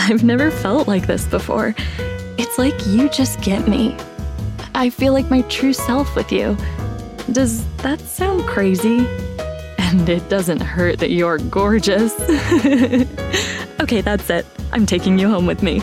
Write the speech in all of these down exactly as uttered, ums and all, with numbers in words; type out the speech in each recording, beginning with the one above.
I've never felt like this before. It's like you just get me. I feel like my true self with you. Does that sound crazy? And it doesn't hurt that you're gorgeous. Okay, that's it. I'm taking you home with me.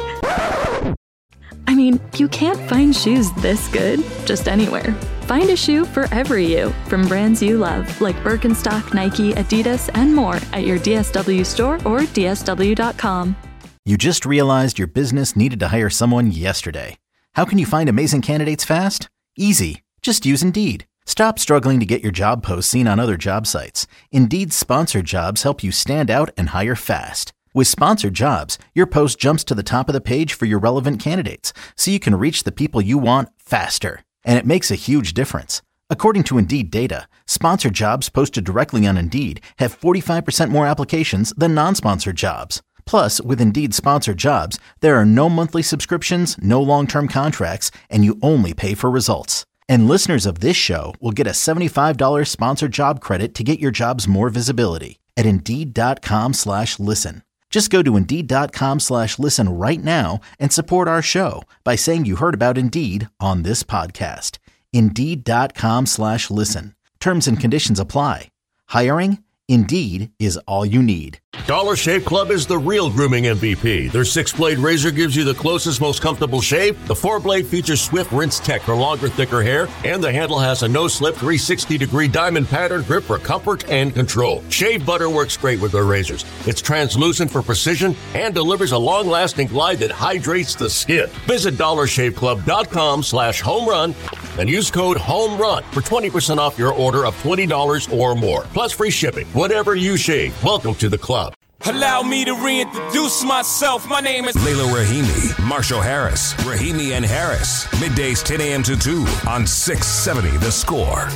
I mean, you can't find shoes this good just anywhere. Find a shoe for every you from brands you love, like Birkenstock, Nike, Adidas, and more at your D S W store or D S W dot com. You just realized your business needed to hire someone yesterday. How can you find amazing candidates fast? Easy. Just use Indeed. Stop struggling to get your job posts seen on other job sites. Indeed's sponsored jobs help you stand out and hire fast. With sponsored jobs, your post jumps to the top of the page for your relevant candidates, so you can reach the people you want faster. And it makes a huge difference. According to Indeed data, sponsored jobs posted directly on Indeed have forty-five percent more applications than non-sponsored jobs. Plus, with Indeed sponsored jobs, there are no monthly subscriptions, no long-term contracts, and you only pay for results. And listeners of this show will get a seventy-five dollars sponsored job credit to get your jobs more visibility at Indeed.com slash listen. Just go to Indeed.com slash listen right now and support our show by saying you heard about Indeed on this podcast. Indeed.com slash listen. Terms and conditions apply. Hiring? Indeed is all you need. Dollar Shave Club is the real grooming M V P. Their six-blade razor gives you the closest, most comfortable shave. The four-blade features swift rinse tech for longer, thicker hair. And the handle has a no-slip three hundred sixty degree diamond pattern grip for comfort and control. Shave butter works great with their razors. It's translucent for precision and delivers a long-lasting glide that hydrates the skin. Visit dollar shave club dot com slash home run and use code HOMERUN for twenty percent off your order of twenty dollars or more. Plus free shipping. Whatever you shave, welcome to the club. Allow me to reintroduce myself. My name is Layla Rahimi, Marshall Harris, Rahimi and Harris. Middays ten a.m. to two on six seventy The Score.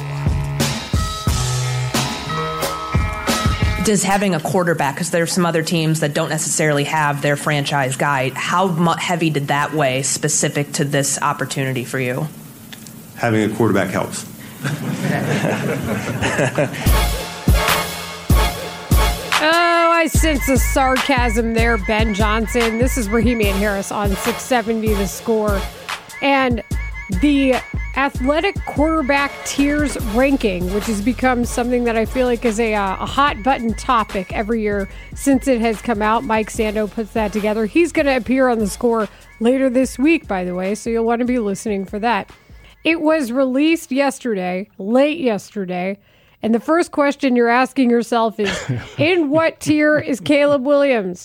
Does having a quarterback, because there's some other teams that don't necessarily have their franchise guy, how mu- heavy did that weigh specific to this opportunity for you? Having a quarterback helps. Oh, I sense the sarcasm there, Ben Johnson. This is Rahimi and Harris on six seventy The Score. And the athletic quarterback tiers ranking, which has become something that I feel like is a, uh, a hot button topic every year since it has come out. Mike Sando puts that together. He's going to appear on The Score later this week, by the way, so you'll want to be listening for that. It was released yesterday, late yesterday. And the first question you're asking yourself is, in what tier is Caleb Williams?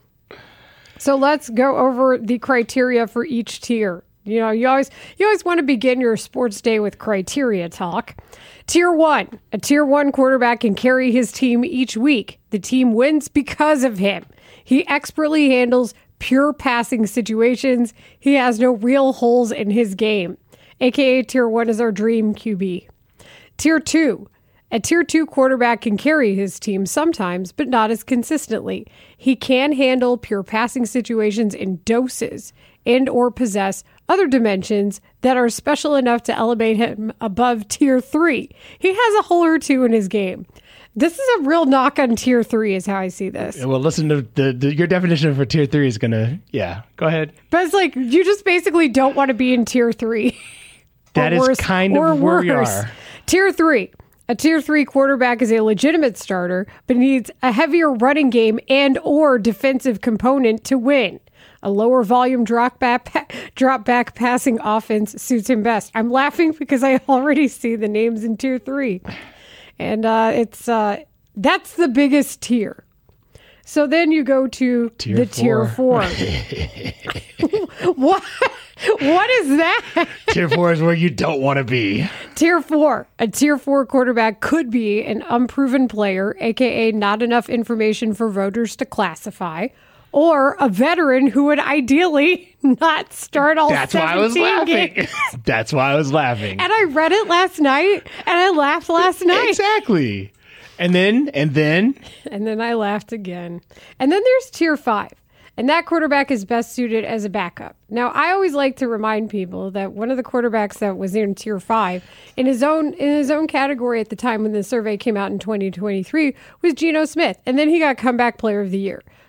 So let's go over the criteria for each tier. You know, you always you always want to begin your sports day with criteria talk. Tier one, a tier one quarterback can carry his team each week. The team wins because of him. He expertly handles pure passing situations. He has no real holes in his game. A K A tier one is our dream Q B. Tier two. A tier two quarterback can carry his team sometimes, but not as consistently. He can handle pure passing situations in doses and or possess other dimensions that are special enough to elevate him above tier three. He has a hole or two in his game. This is a real knock on tier three is how I see this. Well, listen to the, the your definition for tier three is going to, yeah, go ahead. But it's like, you just basically don't want to be in tier three. That is worse, kind of where worse. we are. Tier three. A tier three quarterback is a legitimate starter, but needs a heavier running game and or defensive component to win. A lower volume drop back, drop back passing offense suits him best. I'm laughing because I already see the names in tier three. And uh, it's uh, that's the biggest tier. So then you go to tier the four. tier four. What? What is that? Tier four is where you don't want to be. Tier four. A tier four quarterback could be an unproven player, a k a not enough information for voters to classify, or a veteran who would ideally not start all That's why I was laughing. Games. That's why I was laughing. And I read it last night, and I laughed last night. Exactly. And then, and then. And then I laughed again. And then there's tier five. And that quarterback is best suited as a backup. Now, I always like to remind people that one of the quarterbacks that was in tier five in his own in his own category at the time when the survey came out in twenty twenty-three was Geno Smith. And then he got comeback player of the year.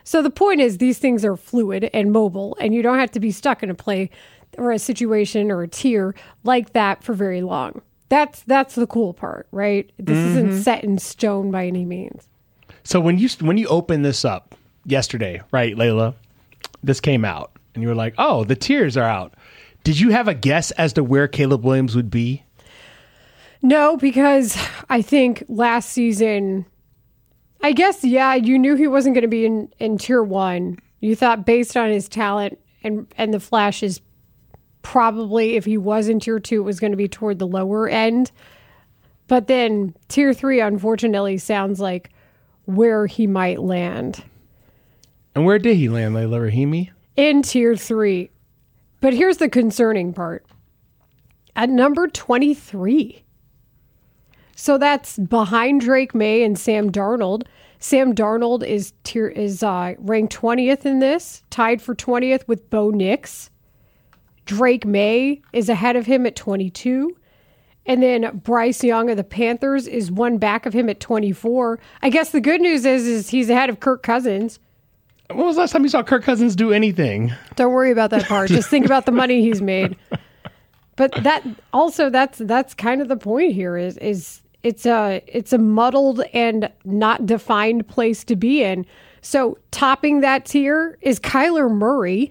So the point is these things are fluid and mobile, and you don't have to be stuck in a play or a situation or a tier like that for very long. That's that's the cool part, right? This mm-hmm. isn't set in stone by any means. So when you when you opened this up yesterday, right, Layla, this came out, and you were like, oh, the tiers are out. Did you have a guess as to where Caleb Williams would be? No, because I think last season, I guess, yeah, you knew he wasn't going to be in, in tier one. You thought based on his talent and, and the flashes, probably if he was in tier two, it was going to be toward the lower end. But then tier three, unfortunately, sounds like where he might land. And where did he land, Layla Rahimi? In tier three. But here's the concerning part. At number twenty-three. So that's behind Drake May and Sam Darnold. Sam Darnold is tier is uh, ranked twentieth in this, tied for twentieth with Bo Nix. Drake May is ahead of him at twenty-two. And then Bryce Young of the Panthers is one back of him at twenty-four. I guess the good news is, is he's ahead of Kirk Cousins. When was the last time you saw Kirk Cousins do anything? Don't worry about that part. Just think about the money he's made. But that also that's that's kind of the point here is is it's a it's a muddled and not defined place to be in. So topping that tier is Kyler Murray,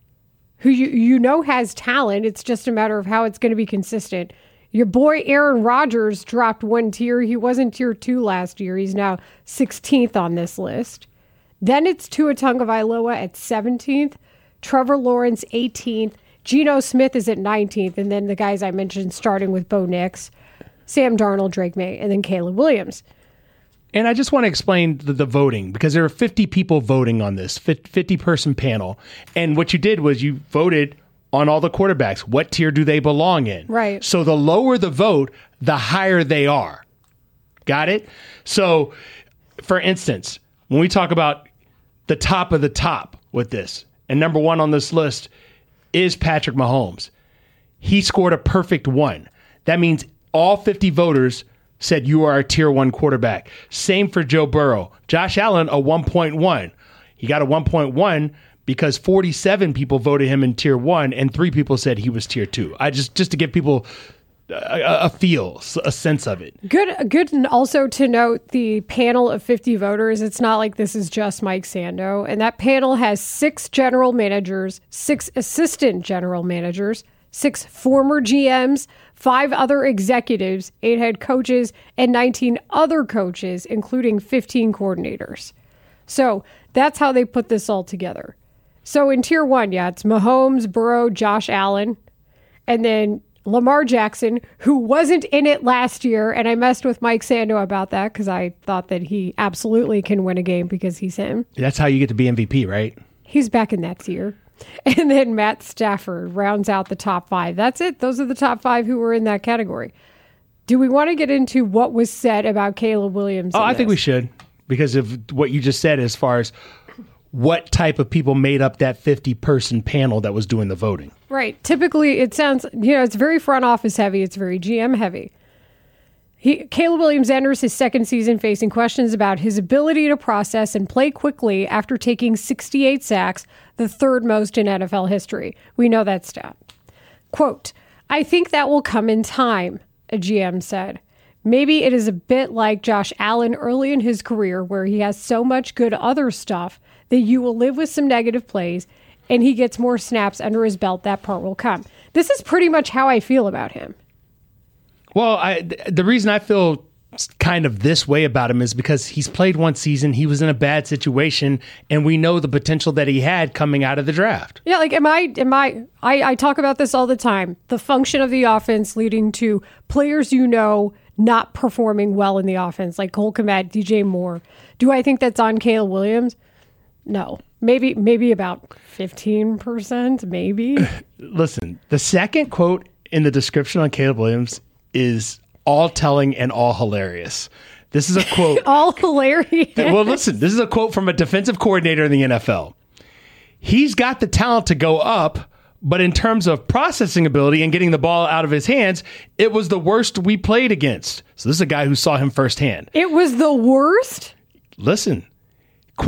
who you you know has talent. It's just a matter of how it's going to be consistent. Your boy Aaron Rodgers dropped one tier. He was in tier two last year. He's now sixteenth on this list. Then it's Tua Tagovailoa at seventeenth, Trevor Lawrence eighteenth, Geno Smith is at nineteenth, and then the guys I mentioned starting with Bo Nix, Sam Darnold, Drake May, and then Caleb Williams. And I just want to explain the, the voting, because there are fifty people voting on this, fifty-person panel. And what you did was you voted on all the quarterbacks. What tier do they belong in? Right. So the lower the vote, the higher they are. Got it? So, for instance, when we talk about the top of the top with this, and number one on this list is Patrick Mahomes. He scored a perfect one. That means all fifty voters said you are a tier one quarterback. Same for Joe Burrow. Josh Allen, a one point one. He got a one point one because forty-seven people voted him in tier one and three people said he was tier two. I just, just to give people a, a feel, a sense of it. Good, good. And also to note the panel of fifty voters. It's not like this is just Mike Sando. And that panel has six general managers, six assistant general managers, six former G Ms, five other executives, eight head coaches, and nineteen other coaches, including fifteen coordinators. So that's how they put this all together. So in tier one, yeah, it's Mahomes, Burrow, Josh Allen, and then Lamar Jackson, who wasn't in it last year. And I messed with Mike Sando about that because I thought that he absolutely can win a game because he's him. That's how you get to be M V P, right? He's back in that tier. And then Matt Stafford rounds out the top five. That's it. Those are the top five who were in that category. Do we want to get into what was said about Caleb Williams? Oh, I think we should, because of what you just said as far as what type of people made up that fifty-person panel that was doing the voting. Right. Typically, it sounds, you know, it's very front office heavy. It's very G M heavy. He, Caleb Williams enters his second season facing questions about his ability to process and play quickly after taking sixty-eight sacks, the third most in N F L history. We know that stat. Quote, "I think that will come in time," a G M said. Maybe it is a bit like Josh Allen early in his career, where he has so much good other stuff that you will live with some negative plays and he gets more snaps under his belt. That part will come. This is pretty much how I feel about him. Well, I, the reason I feel kind of this way about him is because he's played one season, he was in a bad situation, and we know the potential that he had coming out of the draft. Yeah, like, am I, am I, I, I talk about this all the time. The function of the offense leading to players you know not performing well in the offense, like Cole Kmet, D J Moore. Do I think that's on Caleb Williams? No. Maybe maybe about fifteen percent, maybe. Listen, the second quote in the description on Caleb Williams is all telling and all hilarious. This is a quote. All hilarious. Well, listen, this is a quote from a defensive coordinator in the N F L. He's got the talent to go up, but in terms of processing ability and getting the ball out of his hands, it was the worst we played against. So this is a guy who saw him firsthand. It was the worst? Listen, quote,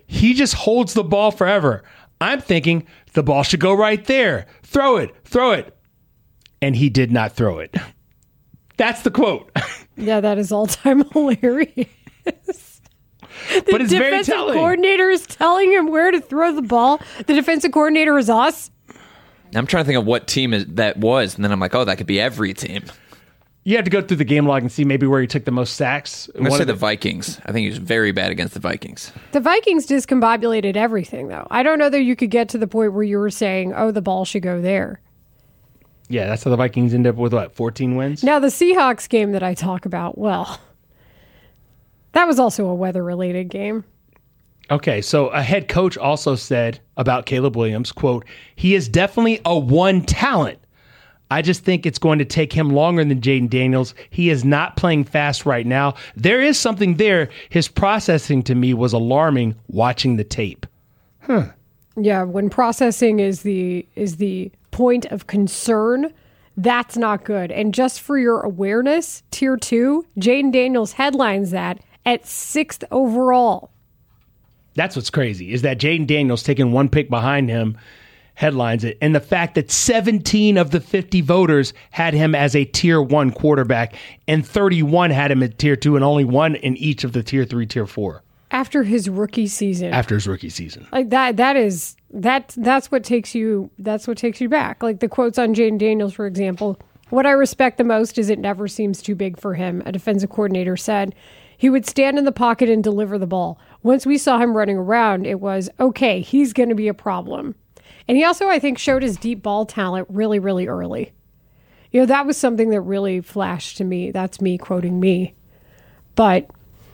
he just holds the ball forever. I'm thinking the ball should go right there. Throw it, throw it. And he did not throw it. That's the quote. Yeah, that is all-time hilarious. But it's very telling. The defensive coordinator is telling him where to throw the ball. The defensive coordinator is us. I'm trying to think of what team is, that was, and then I'm like, oh, that could be every team. You have to go through the game log and see maybe where he took the most sacks. I'm going to say the Vikings. I think he was very bad against the Vikings. The Vikings discombobulated everything, though. I don't know that you could get to the point where you were saying, oh, the ball should go there. Yeah, that's how the Vikings end up with, what, fourteen wins? Now, the Seahawks game that I talk about, well, that was also a weather-related game. Okay, so a head coach also said about Caleb Williams, quote, he is definitely a one talent. I just think it's going to take him longer than Jayden Daniels. He is not playing fast right now. There is something there. His processing to me was alarming watching the tape. Huh. Yeah, when processing is the is the point of concern, that's not good. And just for your awareness, tier two, Jayden Daniels headlines that at sixth overall. That's what's crazy, is that Jayden Daniels taking one pick behind him headlines it. And the fact that seventeen of the fifty voters had him as a tier one quarterback and thirty-one had him at tier two and only one in each of the tier three, tier four. After his rookie season. After his rookie season. Like that, that is, that, that's what takes you, that's what takes you back. Like the quotes on Jayden Daniels, for example, what I respect the most is it never seems too big for him. A defensive coordinator said he would stand in the pocket and deliver the ball. Once we saw him running around, it was, okay, he's going to be a problem. And he also, I think, showed his deep ball talent really, really early. You know, that was something that really flashed to me. That's me quoting me. But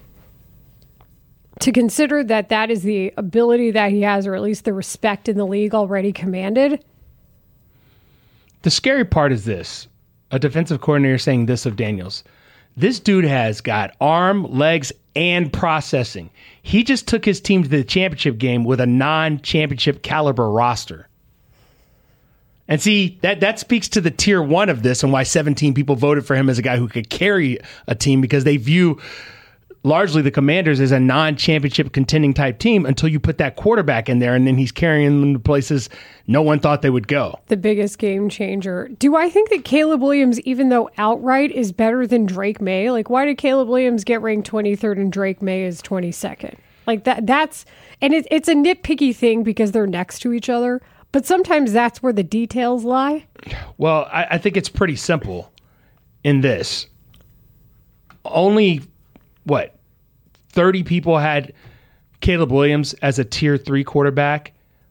to consider that that is the ability that he has, or at least the respect in the league already commanded. The scary part is this. A defensive coordinator saying this of Daniels. This dude has got arm, legs, and processing. He just took his team to the championship game with a non-championship caliber roster. And see, that, that speaks to the tier one of this and why seventeen people voted for him as a guy who could carry a team, because they view largely the Commanders as a non-championship contending type team until you put that quarterback in there, and then he's carrying them to places no one thought they would go. The biggest game changer. Do I think that Caleb Williams, even though outright, is better than Drake May? Like, why did Caleb Williams get ranked twenty-third and Drake May is twenty-second? Like, that. that's, and it, it's a nitpicky thing because they're next to each other, but sometimes that's where the details lie. Well, I, I think it's pretty simple in this. Only, what, thirty people had Caleb Williams as a tier three quarterback,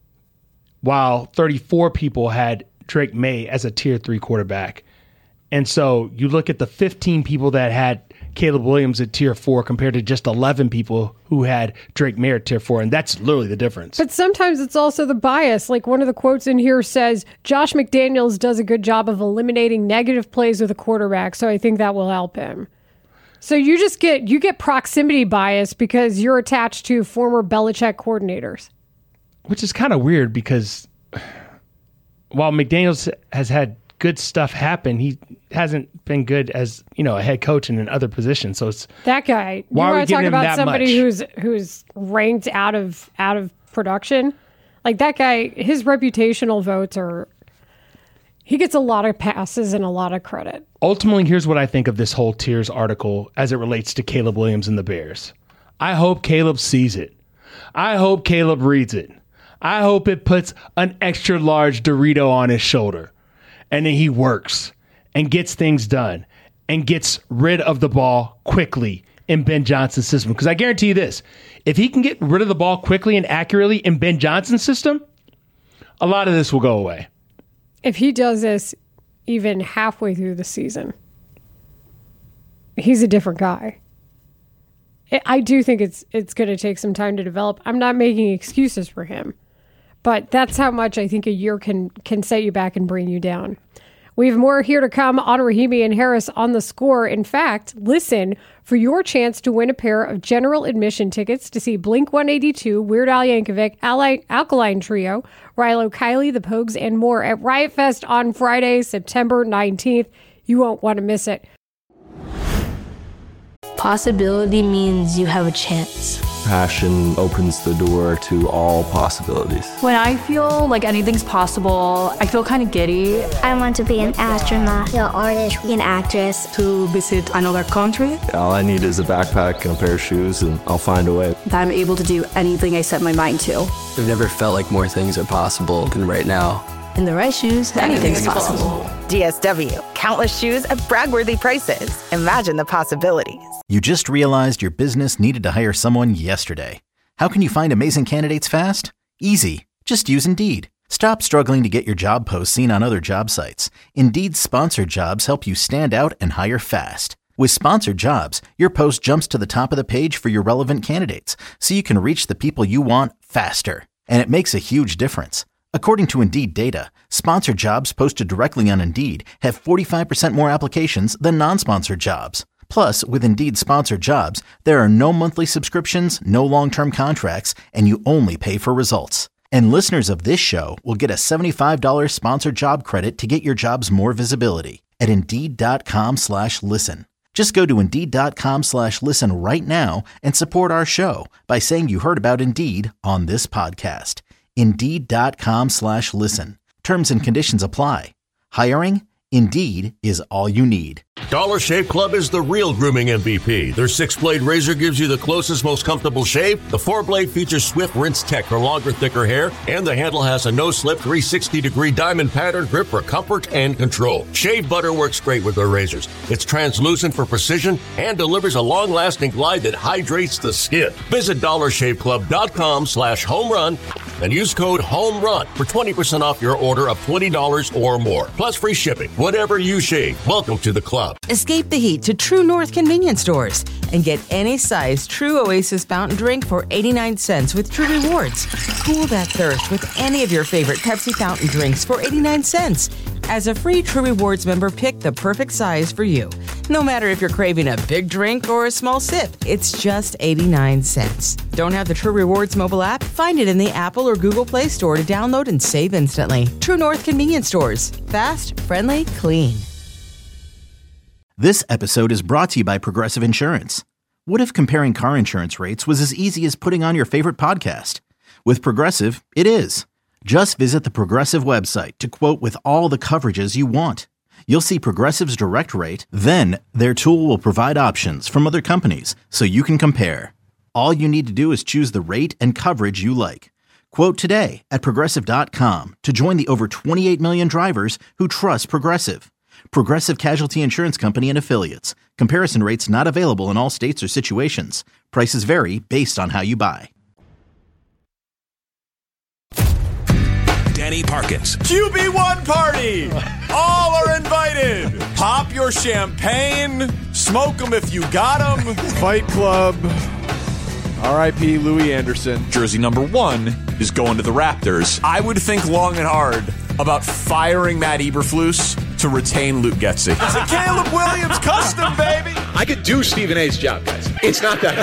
while thirty-four people had Drake May as a tier three quarterback. And so you look at the fifteen people that had Caleb Williams at tier four compared to just eleven people who had Drake May at tier four. And that's literally the difference. But sometimes it's also the bias. Like one of the quotes in here says, Josh McDaniels does a good job of eliminating negative plays with a quarterback. So I think that will help him. So you just get, you get proximity bias because you're attached to former Belichick coordinators. Which is kind of weird because while McDaniels has had good stuff happen, he hasn't been good as, you know, a head coach in another position. So it's that guy. Why you are we giving talk him about that somebody much? who's who's ranked out of out of production? Like that guy, his reputational votes are. He gets a lot of passes and a lot of credit. Ultimately, here's what I think of this whole tiers article as it relates to Caleb Williams and the Bears. I hope Caleb sees it. I hope Caleb reads it. I hope it puts an extra large Dorito on his shoulder. And then he works and gets things done and gets rid of the ball quickly in Ben Johnson's system. Because I guarantee you this, if he can get rid of the ball quickly and accurately in Ben Johnson's system, a lot of this will go away. If he does this even halfway through the season, he's a different guy. I do think it's it's going to take some time to develop. I'm not making excuses for him, but that's how much I think a year can can set you back and bring you down. We have more here to come on Rahimi and Harris on The Score. In fact, listen for your chance to win a pair of general admission tickets to see Blink one eighty-two, Weird Al Yankovic, Al- Alkaline Trio, Rilo Kiley, The Pogues, and more at Riot Fest on Friday, September nineteenth. You won't want to miss it. Possibility means you have a chance. Passion opens the door to all possibilities. When I feel like anything's possible, I feel kind of giddy. I want to be an astronaut, an artist, an actress. To visit another country. All I need is a backpack and a pair of shoes, and I'll find a way. That I'm able to do anything I set my mind to. I've never felt like more things are possible than right now. In the right shoes, anything's, anything's possible. possible. D S W. Countless shoes at brag-worthy prices. Imagine the possibilities. You just realized your business needed to hire someone yesterday. How can you find amazing candidates fast? Easy. Just use Indeed. Stop struggling to get your job posts seen on other job sites. Indeed's sponsored jobs help you stand out and hire fast. With sponsored jobs, your post jumps to the top of the page for your relevant candidates, so you can reach the people you want faster. And it makes a huge difference. According to Indeed data, sponsored jobs posted directly on Indeed have forty-five percent more applications than non-sponsored jobs. Plus, with Indeed sponsored jobs, there are no monthly subscriptions, no long-term contracts, and you only pay for results. And listeners of this show will get a seventy-five dollars sponsored job credit to get your jobs more visibility at Indeed.com slash listen. Just go to Indeed.com slash listen right now and support our show by saying you heard about Indeed on this podcast. Indeed.com slash listen. Terms and conditions apply. Hiring? Indeed is all you need. Dollar Shave Club is the real grooming M V P. Their six-blade razor gives you the closest, most comfortable shave. The four-blade features Swift Rinse Tech for longer, thicker hair. And the handle has a no-slip three hundred sixty degree diamond pattern grip for comfort and control. Shave butter works great with their razors. It's translucent for precision and delivers a long-lasting glide that hydrates the skin. Visit dollarshaveclub.com slash home run and use code HOMERUN for twenty percent off your order of twenty dollars or more. Plus free shipping. Whatever you shave, welcome to the club. Escape the heat to True North convenience stores and get any size True Oasis fountain drink for eighty-nine cents with True Rewards. Cool that thirst with any of your favorite Pepsi fountain drinks for eighty-nine cents. As a free True Rewards member, pick the perfect size for you. No matter if you're craving a big drink or a small sip, it's just eighty-nine cents. Don't have the True Rewards mobile app? Find it in the Apple or Google Play Store to download and save instantly. True North convenience stores. Fast, friendly, clean. This episode is brought to you by Progressive Insurance. What if comparing car insurance rates was as easy as putting on your favorite podcast? With Progressive, it is. Just visit the Progressive website to quote with all the coverages you want. You'll see Progressive's direct rate, then their tool will provide options from other companies so you can compare. All you need to do is choose the rate and coverage you like. Quote today at Progressive dot com to join the over twenty-eight million drivers who trust Progressive. Progressive Casualty Insurance Company and Affiliates. Comparison rates not available in all states or situations. Prices vary based on how you buy. Danny Parkins. Q B one party! All are invited. Pop your champagne. Smoke them if you got them. Fight Club. R I P Louis Anderson. Jersey number one is going to the Raptors. I would think long and hard about firing Matt Eberflus to retain Luke Getsy. It's a Caleb Williams custom, baby. I could do Stephen A's job, guys. It's not that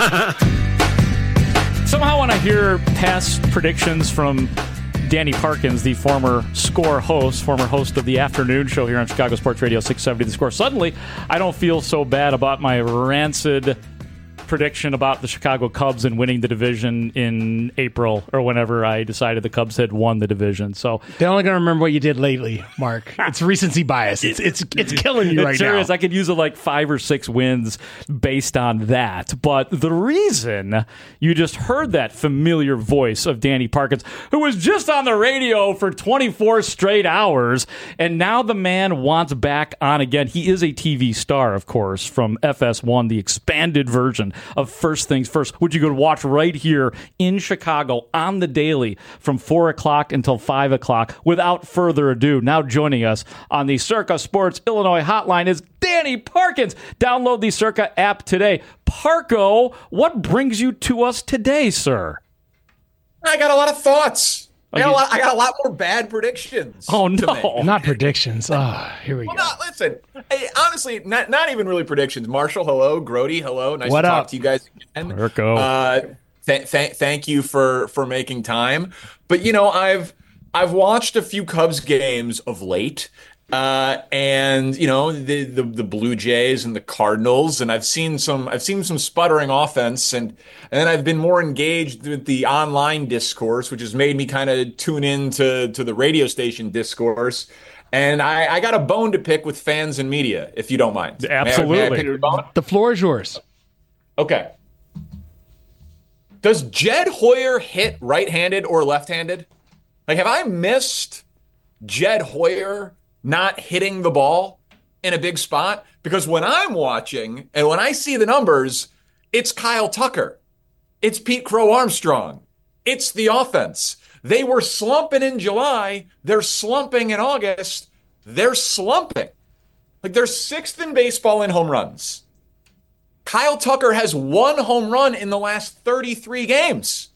hard. Somehow when I hear past predictions from Danny Parkins, the former Score host, former host of the afternoon show here on Chicago Sports Radio six seventy The Score, suddenly I don't feel so bad about my rancid prediction about the Chicago Cubs and winning the division in April or whenever I decided the Cubs had won the division. So they're only going to remember what you did lately, Mark. It's recency bias. It's it's it's killing you it right sure now. Is. I could use it like five or six wins based on that. But the reason you just heard that familiar voice of Danny Parkins, who was just on the radio for twenty-four straight hours, and now the man wants back on again. He is a T V star, of course, from F S one, the expanded version of First Things First, which you could watch right here in Chicago on the daily from four o'clock until five o'clock. Without further ado, now joining us on the Circa Sports Illinois hotline is Danny Parkins. Download the Circa app today. Parko, what brings you to us today, sir? I got a lot of thoughts. I got, a lot, I got a lot more bad predictions. Oh, no. Not predictions. Ah, oh, here we well, go. No, listen, hey, honestly, not, not even really predictions. Marshall, hello. Grody, hello. Nice what to up? talk to you guys again. Marco. Uh, th- th- thank you for, for making time. But, you know, I've I've watched a few Cubs games of late, Uh, and you know the, the the Blue Jays and the Cardinals, and I've seen some I've seen some sputtering offense, and and then I've been more engaged with the online discourse, which has made me kind of tune in to to the radio station discourse. And I, I got a bone to pick with fans and media, if you don't mind. Absolutely, may I, may I pick a bone? The floor is yours. Okay. Does Jed Hoyer hit right-handed or left-handed? Like, have I missed Jed Hoyer not hitting the ball in a big spot? Because when I'm watching and when I see the numbers, it's Kyle Tucker. It's Pete Crow Armstrong. It's the offense. They were slumping in July. They're slumping in August. They're slumping. Like, they're sixth in baseball in home runs. Kyle Tucker has one home run in the last thirty-three games.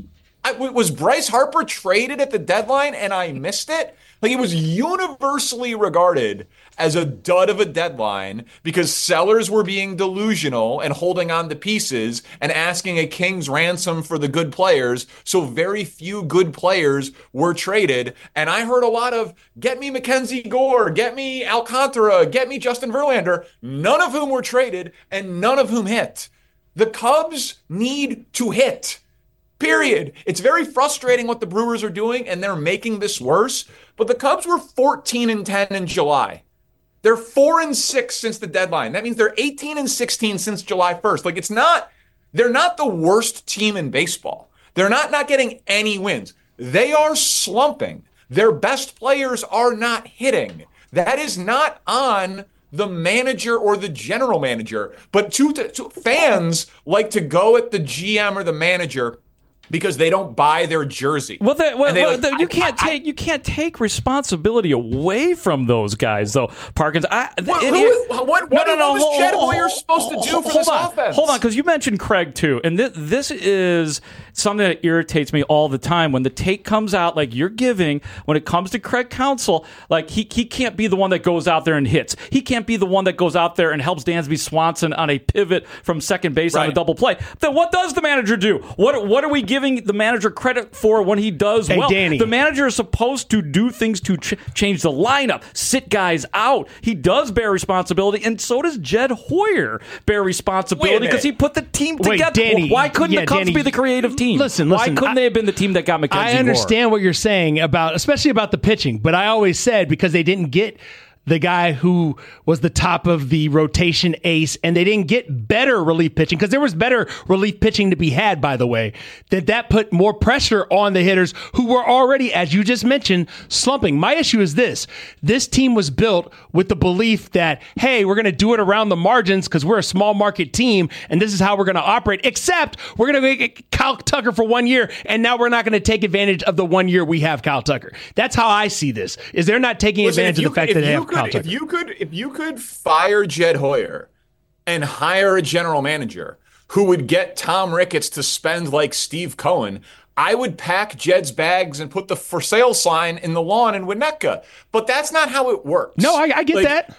I, was Bryce Harper traded at the deadline and I missed it? Like, it was universally regarded as a dud of a deadline because sellers were being delusional and holding on to pieces and asking a king's ransom for the good players. So very few good players were traded. And I heard a lot of, get me Mackenzie Gore, get me Alcantara, get me Justin Verlander, none of whom were traded and none of whom hit. The Cubs need to hit. Period. It's very frustrating what the Brewers are doing, and they're making this worse. But the Cubs were fourteen and ten in July. They're four and six since the deadline. That means they're eighteen and sixteen since July first. Like, it's not, they're not the worst team in baseball. They're not not getting any wins. They are slumping. Their best players are not hitting. That is not on the manager or the general manager. But to, to fans like to go at the G M or the manager because they don't buy their jersey. Well, the, well, they, well like, the, you I, can't I, take you can't take responsibility away from those guys, though. Parkins, I, what, it, who, it, what, what, no, no, no, what was hold, Jed hold, Hoyer supposed to do hold, for hold this on, offense? Hold on, because you mentioned Craig too, and this, this is something that irritates me all the time when the take comes out like you're giving when it comes to Craig Counsell. Like he he can't be the one that goes out there and hits. He can't be the one that goes out there and helps Dansby Swanson on a pivot from second base right. on a double play. Then what does the manager do? What what are we giving the manager credit for when he does hey, well? Danny. The manager is supposed to do things to ch- change the lineup, sit guys out. He does bear responsibility, and so does Jed Hoyer bear responsibility because he put the team Wait, together. Danny, Why couldn't yeah, the Cubs Danny, be the creative team? Listen, Why listen. couldn't I, they have been the team that got Mackenzie I understand Gore? what you're saying about, especially about the pitching, but I always said because they didn't get the guy who was the top of the rotation ace, and they didn't get better relief pitching because there was better relief pitching to be had, by the way, that that put more pressure on the hitters who were already, as you just mentioned, slumping. My issue is this. This team was built with the belief that, hey, we're going to do it around the margins because we're a small market team, and this is how we're going to operate, except we're going to make Kyle Tucker for one year, and now we're not going to take advantage of the one year we have Kyle Tucker. That's how I see this, is they're not taking Listen, advantage you, of the fact that they have could, if you could, if you could fire Jed Hoyer and hire a general manager who would get Tom Ricketts to spend like Steve Cohen, I would pack Jed's bags and put the for sale sign in the lawn in Winnetka. But that's not how it works. No, I, I get like, that.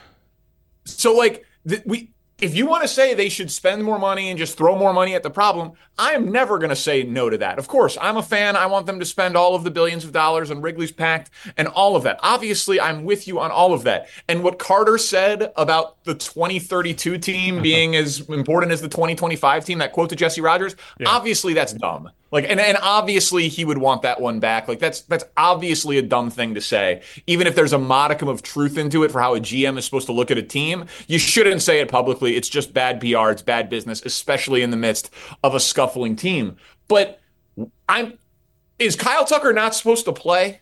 So, like, th- we. If you want to say they should spend more money and just throw more money at the problem, I am never going to say no to that. Of course, I'm a fan. I want them to spend all of the billions of dollars on Wrigley's Pact and all of that. Obviously, I'm with you on all of that. And what Carter said about the twenty thirty-two team being as important as the twenty twenty-five team, that quote to Jesse Rogers, yeah. obviously that's dumb. Like, and, and obviously he would want that one back. Like, that's that's obviously a dumb thing to say. Even if there's a modicum of truth into it for how a G M is supposed to look at a team, you shouldn't say it publicly. It's just bad P R. It's bad business, especially in the midst of a scuffling team. But I'm is Kyle Tucker not supposed to play?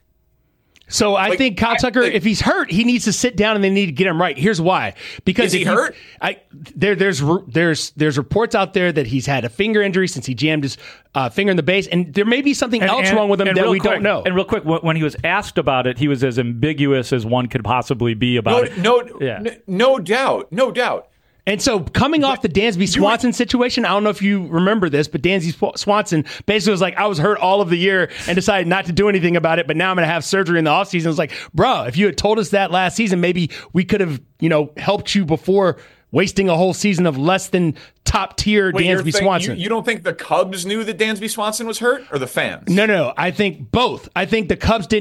So I like, think Kyle Tucker, I, like, if he's hurt, he needs to sit down and they need to get him right. Here's why: because is he if hurt? You, I there there's there's there's reports out there that he's had a finger injury since he jammed his uh, finger in the base, and there may be something and, else and, wrong with him that we quick, don't know. And real quick, when he was asked about it, he was as ambiguous as one could possibly be about no, it. No, yeah. no, no doubt, no doubt. And so coming off the Dansby Swanson situation, I don't know if you remember this, but Dansby Swanson basically was like, I was hurt all of the year and decided not to do anything about it, but now I'm going to have surgery in the offseason. It was like, bro, if you had told us that last season, maybe we could have, you know, helped you before wasting a whole season of less than top tier Wait, Dansby saying, Swanson. You, you don't think the Cubs knew that Dansby Swanson was hurt, or the fans? No, no, I think both. I think the Cubs didn't know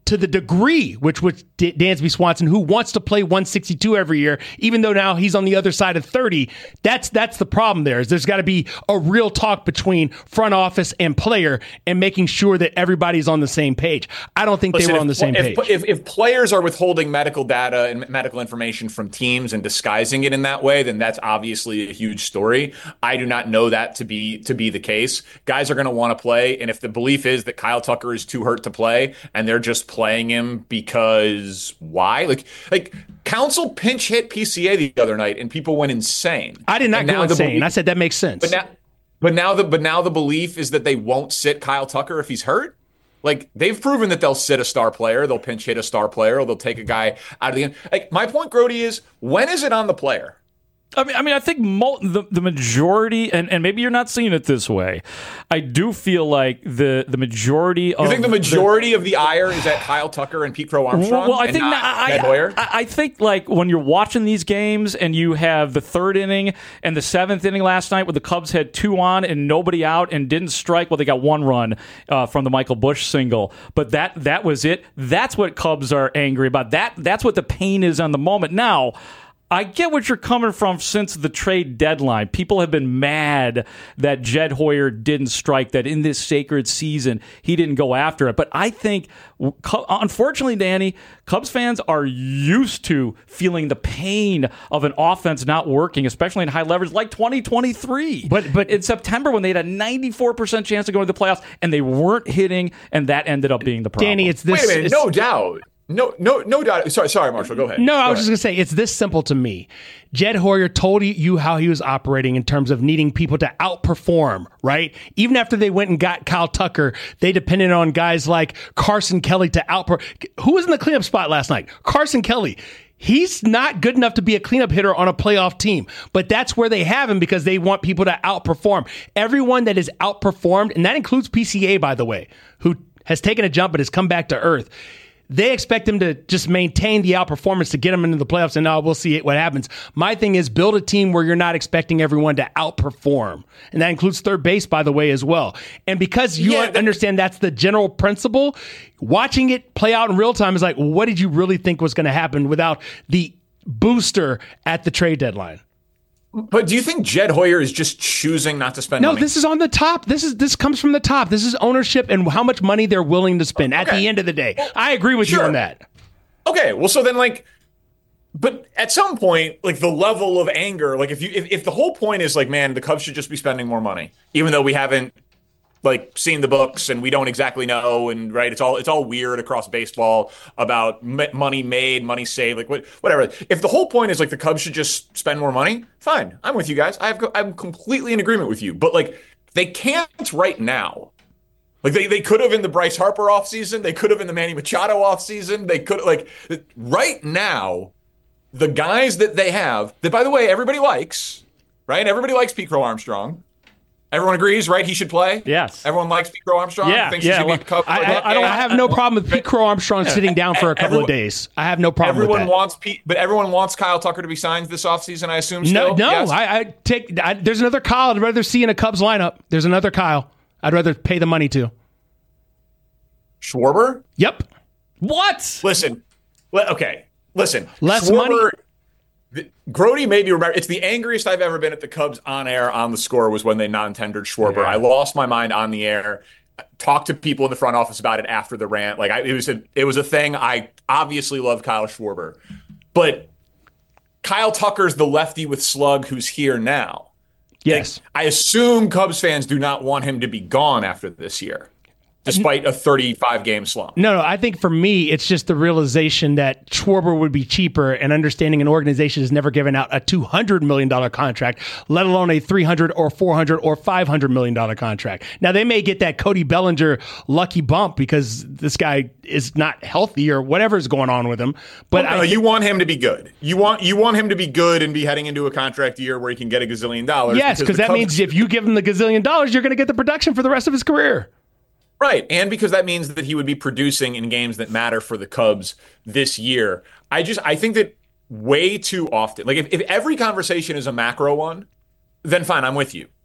to the degree which which D- Dansby Swanson, who wants to play one sixty-two every year, even though now he's on the other side of thirty, that's that's the problem there. Is there's got to be a real talk between front office and player and making sure that everybody's on the same page. I don't think Listen, they were if, on the same if, page. If, if players are withholding medical data and medical information from teams and disguising it in that way, then that's obviously a huge story. I do not know that to be to be the case. Guys are going to want to play, and if the belief is that Kyle Tucker is too hurt to play and they're just playing him because why? Like, like Council pinch hit P C A the other night, and people went insane. I did not and go insane. Belief, I said that makes sense. But now, but now the but now the belief is that they won't sit Kyle Tucker if he's hurt. Like, they've proven that they'll sit a star player, they'll pinch hit a star player, or they'll take a guy out of the end. Like, my point, Grody, is when is it on the player? I mean, I mean, I think mo- the the majority, and, and maybe you're not seeing it this way. I do feel like the the majority of you think the majority the, of the ire is at Kyle Tucker and Pete Crow Armstrong. Well, I think not I, I, I, I think like when you're watching these games and you have the third inning and the seventh inning last night where the Cubs had two on and nobody out and didn't strike. Well, they got one run uh, from the Michael Busch single, but that that was it. That's what Cubs are angry about. That that's what the pain is on the moment now. I get what you're coming from since the trade deadline. People have been mad that Jed Hoyer didn't strike, that in this sacred season he didn't go after it. But I think, unfortunately, Danny, Cubs fans are used to feeling the pain of an offense not working, especially in high leverage like twenty twenty-three. But but in September when they had a ninety-four percent chance of going to the playoffs and they weren't hitting, and that ended up being the problem. Danny, it's this. Wait a minute, no doubt. No, no, no doubt. Sorry, sorry, Marshall. Go ahead. No, go I was ahead. just going to say, it's this simple to me. Jed Hoyer told you how he was operating in terms of needing people to outperform, right? Even after they went and got Kyle Tucker, they depended on guys like Carson Kelly to outperform. Who was in the cleanup spot last night? Carson Kelly. He's not good enough to be a cleanup hitter on a playoff team, but that's where they have him because they want people to outperform. Everyone that is outperformed, and that includes P C A, by the way, who has taken a jump but has come back to earth. They expect him to just maintain the outperformance to get him into the playoffs, and now we'll see what happens. My thing is build a team where you're not expecting everyone to outperform, and that includes third base, by the way, as well. And because you yeah, understand that's the general principle, watching it play out in real time is like, what did you really think was going to happen without the booster at the trade deadline? But do you think Jed Hoyer is just choosing not to spend no, money? No, this is on the top. This is this comes from the top. This is ownership and how much money they're willing to spend okay. at the end of the day. Well, I agree with sure. you on that. Okay, well, so then, like, but at some point, like, the level of anger, like, if you if, if the whole point is, like, man, the Cubs should just be spending more money, even though we haven't, like, seen the books and we don't exactly know, and right, it's all it's all weird across baseball about m- money made, money saved, like what, whatever. If the whole point is like the Cubs should just spend more money, fine, I'm with you guys. I have I'm completely in agreement with you. But like they can't right now. Like they, they could have in the Bryce Harper offseason, they could have in the Manny Machado offseason, they could like right now, the guys that they have that, by the way, everybody likes, right? Everybody likes Pete Crow Armstrong. Everyone agrees, right? He should play? Yes. Everyone likes Pete Crow Armstrong? Yeah, Thinks yeah. He should be well, I, I, I don't I have no problem with Pete Crow Armstrong sitting down for a couple everyone, of days. I have no problem everyone with that. Wants Pete, but everyone wants Kyle Tucker to be signed this offseason, I assume, still? No, no. Yes? I, I take. I, there's another Kyle I'd rather see in a Cubs lineup. There's another Kyle I'd rather pay the money to. Schwarber? Yep. What? Listen. Okay. Listen. Less Schwarber, money. The, Grody maybe remember. It's the angriest I've ever been at the Cubs on air on the score was when they non-tendered Schwarber. Yeah. I lost my mind on the air. Talked to people in the front office about it after the rant. Like I, it was a it was a thing. I obviously love Kyle Schwarber, but Kyle Tucker's the lefty with slug who's here now. Yes, like, I assume Cubs fans do not want him to be gone after this year. Despite a thirty-five game slump. No, no, I think for me, it's just the realization that Schwarber would be cheaper and understanding an organization has never given out a two hundred million dollars contract, let alone a three hundred or four hundred or five hundred million dollars contract. Now, they may get that Cody Bellinger lucky bump because this guy is not healthy or whatever is going on with him. But well, no, I, you want him to be good. You want you want him to be good and be heading into a contract year where he can get a gazillion dollars. Yes, because that Cubs- means if you give him the gazillion dollars, you're going to get the production for the rest of his career. Right, and because that means that he would be producing in games that matter for the Cubs this year. I just I think that way too often, like if, if every conversation is a macro one, then fine, I'm with you.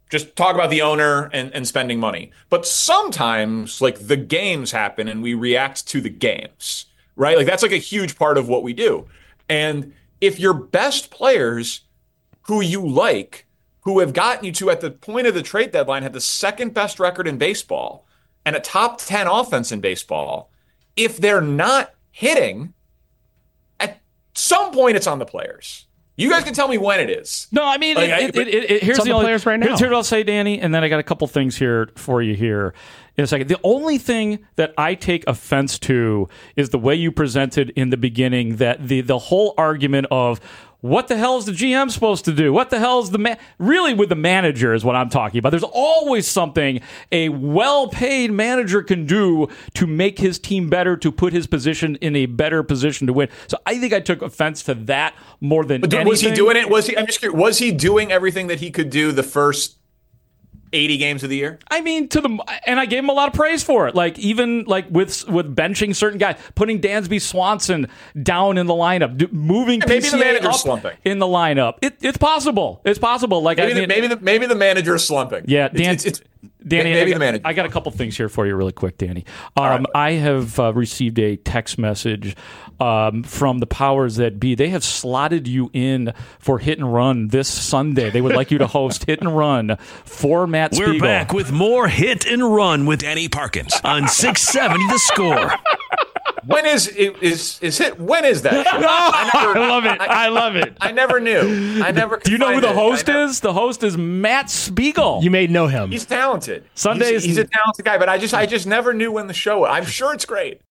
just talk about the owner and, and spending money. But sometimes, like, the games happen and we react to the games, right? Like, that's like a huge part of what we do. And if your best players who you like, who have gotten you to, at the point of the trade deadline, had the second best record in baseball and a top ten offense in baseball, if they're not hitting, at some point it's on the players. You guys can tell me when it is. No, I mean, like, it, I, it, it, it, here's the, the only, players right now. Here's, here's what I'll say, Danny, and then I got a couple things here for you here in a second. The only thing that I take offense to is the way you presented in the beginning, that the the whole argument of, what the hell is the G M supposed to do? What the hell is the man? Really, with the manager is what I'm talking about. There's always something a well-paid manager can do to make his team better, to put his position in a better position to win. So I think I took offense to that more than but anything. Was he doing it? Was he? I'm just curious. Was he doing everything that he could do the first eighty games of the year? I mean, to the and I gave him a lot of praise for it. Like, even like with with benching certain guys, putting Dansby Swanson down in the lineup, moving yeah, maybe P C A the manager's up slumping in the lineup. It, it's possible. It's possible. Like maybe, I the, mean, maybe the maybe the manager's slumping. Yeah, Dan, it's, it's, it's Danny, maybe I got, the manager. I got a couple things here for you, really quick, Danny. Um, right. I have uh, received a text message um, from the powers that be. They have slotted you in for Hit and Run this Sunday. They would like you to host Hit and Run for Matt Spiegel. We're back with more Hit and Run with Danny Parkins on six seventy The Score. When is is is hit? When is that? Show? I, never, I love it. I, I love it. I never knew. I never. Do you know who the it. host never, is? The host is Matt Spiegel. You may know him. He's talented. Sundays. He's, he's a talented guy, but I just I just never knew when the show. I'm sure it's great.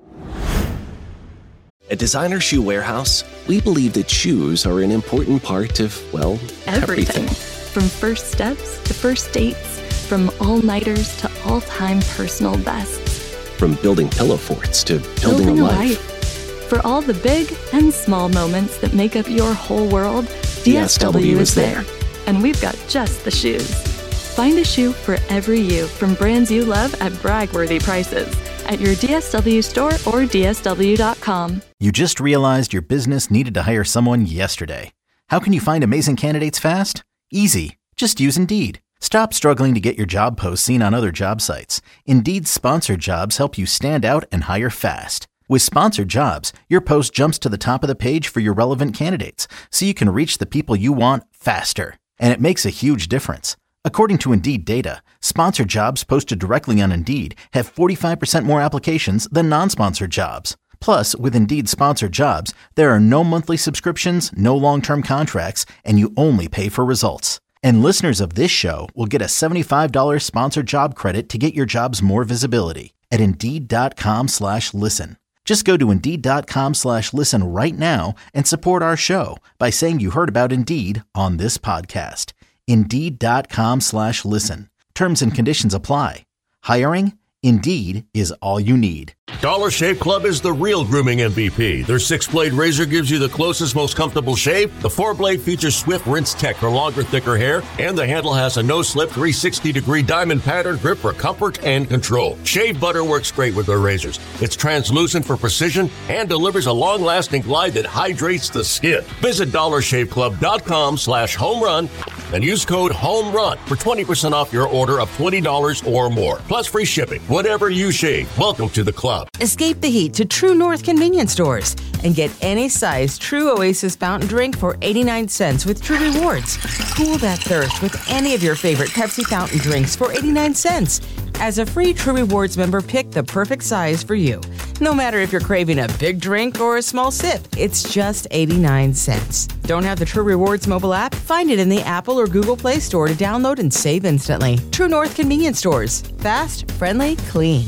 At Designer Shoe Warehouse, we believe that shoes are an important part of, well, everything. everything. From first steps to first dates, from all-nighters to all-time personal bests. From building pillow forts to building, building a, a life. life. For all the big and small moments that make up your whole world, D S W is there. And we've got just the shoes. Find a shoe for every you from brands you love at brag-worthy prices at your D S W store or D S W dot com. You just realized your business needed to hire someone yesterday. How can you find amazing candidates fast? Easy. Just use Indeed. Stop struggling to get your job posts seen on other job sites. Indeed's sponsored jobs help you stand out and hire fast. With sponsored jobs, your post jumps to the top of the page for your relevant candidates, so you can reach the people you want faster. And it makes a huge difference. According to Indeed data, sponsored jobs posted directly on Indeed have forty-five percent more applications than non-sponsored jobs. Plus, with Indeed sponsored jobs, there are no monthly subscriptions, no long-term contracts, and you only pay for results. And listeners of this show will get a seventy-five dollars sponsored job credit to get your jobs more visibility at Indeed.com slash listen. Just go to Indeed.com slash listen right now and support our show by saying you heard about Indeed on this podcast. Indeed.com slash listen. Terms and conditions apply. Hiring? Indeed is all you need. Dollar Shave Club is the real grooming M V P. Their six-blade razor gives you the closest, most comfortable shave. The four-blade features Swift Rinse Tech for longer, thicker hair. And the handle has a no-slip three hundred sixty degree diamond pattern grip for comfort and control. Shave butter works great with their razors. It's translucent for precision and delivers a long-lasting glide that hydrates the skin. Visit dollar shave club dot com slash home run and use code HOMERUN for twenty percent off your order of twenty dollars or more. Plus free shipping. Whatever you shave, welcome to the club. Escape the heat to True North convenience stores and get any size True Oasis fountain drink for eighty-nine cents with True Rewards. Cool that thirst with any of your favorite Pepsi fountain drinks for eighty-nine cents. As a free True Rewards member, pick the perfect size for you. No matter if you're craving a big drink or a small sip, it's just eighty-nine cents. Don't have the True Rewards mobile app? Find it in the Apple or Google Play Store to download and save instantly. True North convenience stores. Fast, friendly, clean.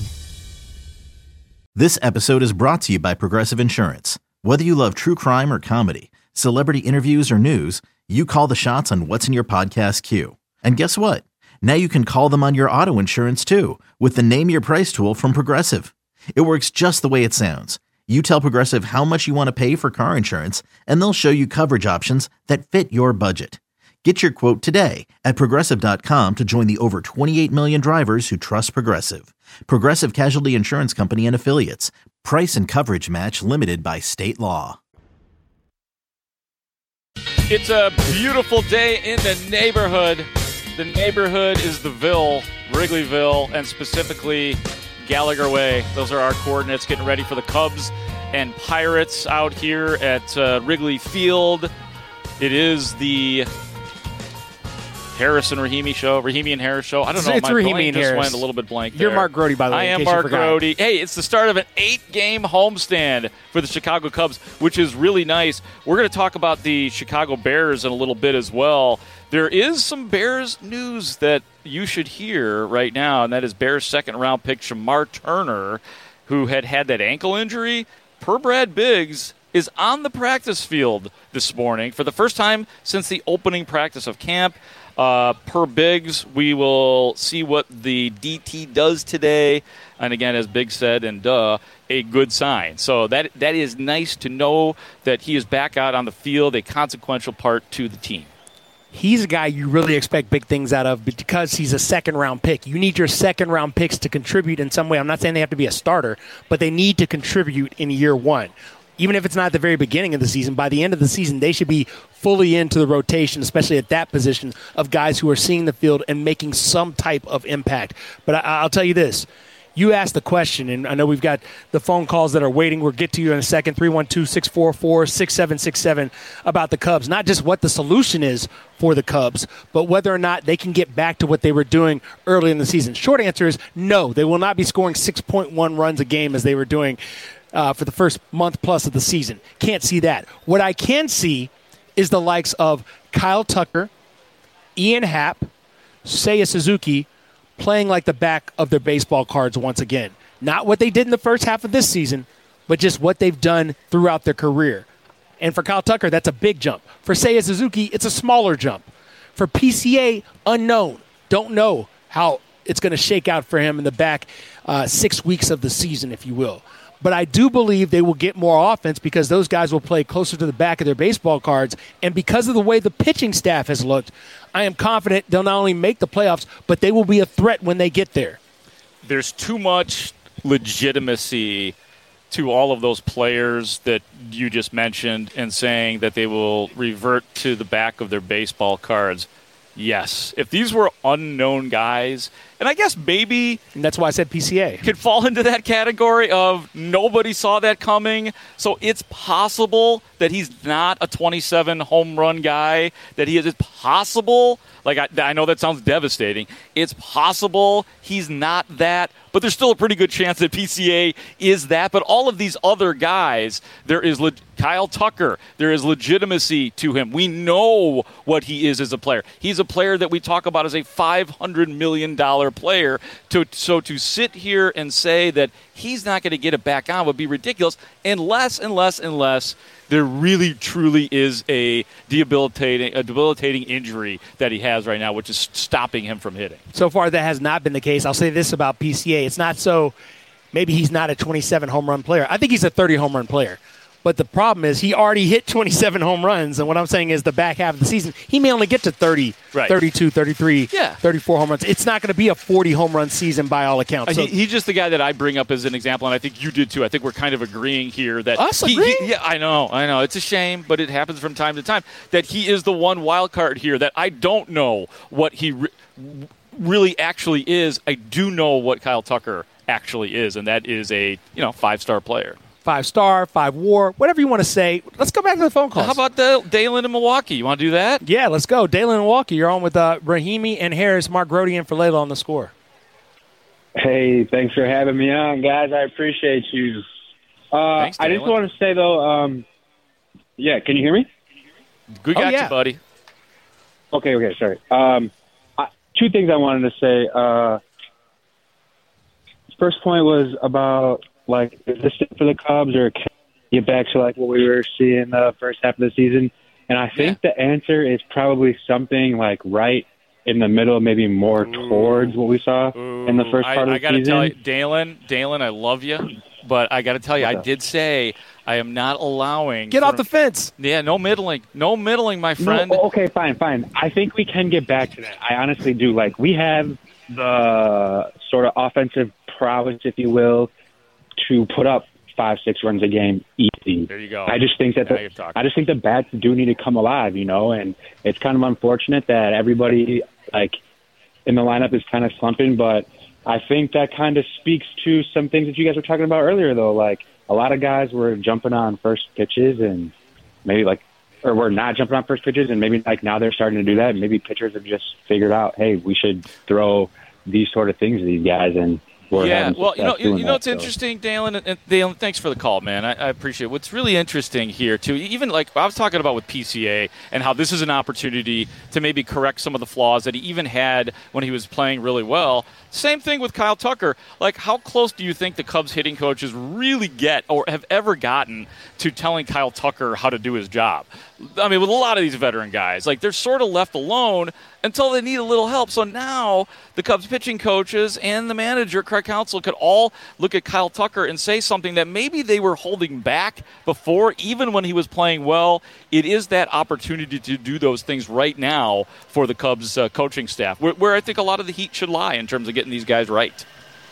This episode is brought to you by Progressive Insurance. Whether you love true crime or comedy, celebrity interviews or news, you call the shots on what's in your podcast queue. And guess what? Now you can call them on your auto insurance too with the Name Your Price tool from Progressive. It works just the way it sounds. You tell Progressive how much you want to pay for car insurance, and they'll show you coverage options that fit your budget. Get your quote today at Progressive dot com to join the over twenty-eight million drivers who trust Progressive. Progressive Casualty Insurance Company and Affiliates. Price and coverage match limited by state law. It's a beautiful day in the neighborhood. The neighborhood is the Ville, Wrigleyville, and specifically Gallagher Way. Those are our coordinates, getting ready for the Cubs and Pirates out here at uh, Wrigley Field. It is the Harris and Rahimi show, Rahimi and Harris show. I don't know. It's my Rahimi brain and just Harris. went a little bit blank You're there. Mark Grody, by the way. I in am case you Mark forgot. Grody. Hey, it's the start of an eight-game homestand for the Chicago Cubs, which is really nice. We're going to talk about the Chicago Bears in a little bit as well. There is some Bears news that you should hear right now, and that is Bears second-round pick Shamar Turner, who had had that ankle injury. Per Brad Biggs, is on the practice field this morning for the first time since the opening practice of camp. Uh, per Biggs, we will see what the D T does today. And again, as Biggs said, and duh, a good sign. So that that is nice to know that he is back out on the field, a consequential part to the team. He's a guy you really expect big things out of because he's a second-round pick. You need your second-round picks to contribute in some way. I'm not saying they have to be a starter, but they need to contribute in year one. Even if it's not at the very beginning of the season, by the end of the season, they should be fully into the rotation, especially at that position of guys who are seeing the field and making some type of impact. But I, I'll tell you this. You asked the question, and I know we've got the phone calls that are waiting. We'll get to you in a second, three one two, six four four, six seven six seven, about the Cubs. Not just what the solution is for the Cubs, but whether or not they can get back to what they were doing early in the season. Short answer is no. They will not be scoring six point one runs a game as they were doing Uh, for the first month plus of the season. Can't see that. What I can see is the likes of Kyle Tucker, Ian Happ, Seiya Suzuki playing like the back of their baseball cards once again. Not what they did in the first half of this season, but just what they've done throughout their career. And for Kyle Tucker, that's a big jump. For Seiya Suzuki, it's a smaller jump. For P C A, unknown. Don't know how it's going to shake out for him in the back uh, six weeks of the season, if you will. But I do believe they will get more offense because those guys will play closer to the back of their baseball cards. And because of the way the pitching staff has looked, I am confident they'll not only make the playoffs, but they will be a threat when they get there. There's too much legitimacy to all of those players that you just mentioned and saying that they will revert to the back of their baseball cards. Yes. If these were unknown guys, and I guess maybe and that's why I said P C A could fall into that category of nobody saw that coming. So it's possible that he's not a twenty-seven home run guy, that he is. It's possible. Like, I, I know that sounds devastating. It's possible he's not that, but there's still a pretty good chance that P C A is that. But all of these other guys, there is le- Kyle Tucker, there is legitimacy to him. We know what he is as a player. He's a player that we talk about as a five hundred million dollars player. To, so to sit here and say that he's not going to get it back on would be ridiculous unless, unless, unless there really, truly is a debilitating, a debilitating injury that he has right now, which is stopping him from hitting. So far, that has not been the case. I'll say this about P C A. It's not so maybe he's not a twenty-seven home run player. I think he's a thirty home run player. But the problem is he already hit twenty-seven home runs, and what I'm saying is the back half of the season, he may only get to thirty, right. thirty-two, thirty-three, yeah. thirty-four home runs. It's not going to be a forty home run season by all accounts. Uh, so, he, he's just the guy that I bring up as an example, and I think you did too. I think we're kind of agreeing here that Us he, agreeing? He, yeah, I know, I know. It's a shame, but it happens from time to time that he is the one wild card here that I don't know what he re- really actually is. I do know what Kyle Tucker actually is, and that is a you know five-star player. Five star, five war, whatever you want to say. Let's go back to the phone calls. How about the Dalen in Milwaukee? You want to do that? Yeah, let's go. Dalen in Milwaukee, you're on with uh, Rahimi and Harris. Mark Grody and for Layla on the score. Hey, thanks for having me on, guys. I appreciate you. Uh, Thanks, I just want to say, though, um, yeah, can you hear me? Good got oh, yeah. you, buddy. Okay, okay, sorry. Um, I, two things I wanted to say. Uh, first point was about, like, is this it for the Cubs, or can we get back to, like, what we were seeing the first half of the season? And I think yeah. the answer is probably something, like, right in the middle, maybe more Ooh. towards what we saw Ooh. in the first part I, of the I gotta season. Tell you, Dalen, Dalen, I love you, but I got to tell you, I did say I am not allowing. Get for, off the fence. Yeah, no middling, no middling, my friend. No, okay, fine, fine. I think we can get back to that. I honestly do. Like, we have the sort of offensive prowess, if you will, to put up five, six runs a game easy. There you go. I just think that the, I just think the bats do need to come alive, you know, and it's kind of unfortunate that everybody like in the lineup is kind of slumping, but I think that kind of speaks to some things that you guys were talking about earlier, though. Like, a lot of guys were jumping on first pitches and maybe, like, or were not jumping on first pitches, and maybe, like, now they're starting to do that. Maybe pitchers have just figured out, hey, we should throw these sort of things to these guys, and we're yeah, having well, you know, you, you know, that, it's so. interesting, Dalen. And Dalen, thanks for the call, man. I, I appreciate it. What's really interesting here, too, even like I was talking about with P C A and how this is an opportunity to maybe correct some of the flaws that he even had when he was playing really well. Same thing with Kyle Tucker. Like, how close do you think the Cubs hitting coaches really get or have ever gotten to telling Kyle Tucker how to do his job? I mean, with a lot of these veteran guys, like, they're sort of left alone until they need a little help. So now the Cubs pitching coaches and the manager, Craig Counsell, could all look at Kyle Tucker and say something that maybe they were holding back before, even when he was playing well. It is that opportunity to do those things right now for the Cubs uh, coaching staff, where, where I think a lot of the heat should lie in terms of getting these guys right.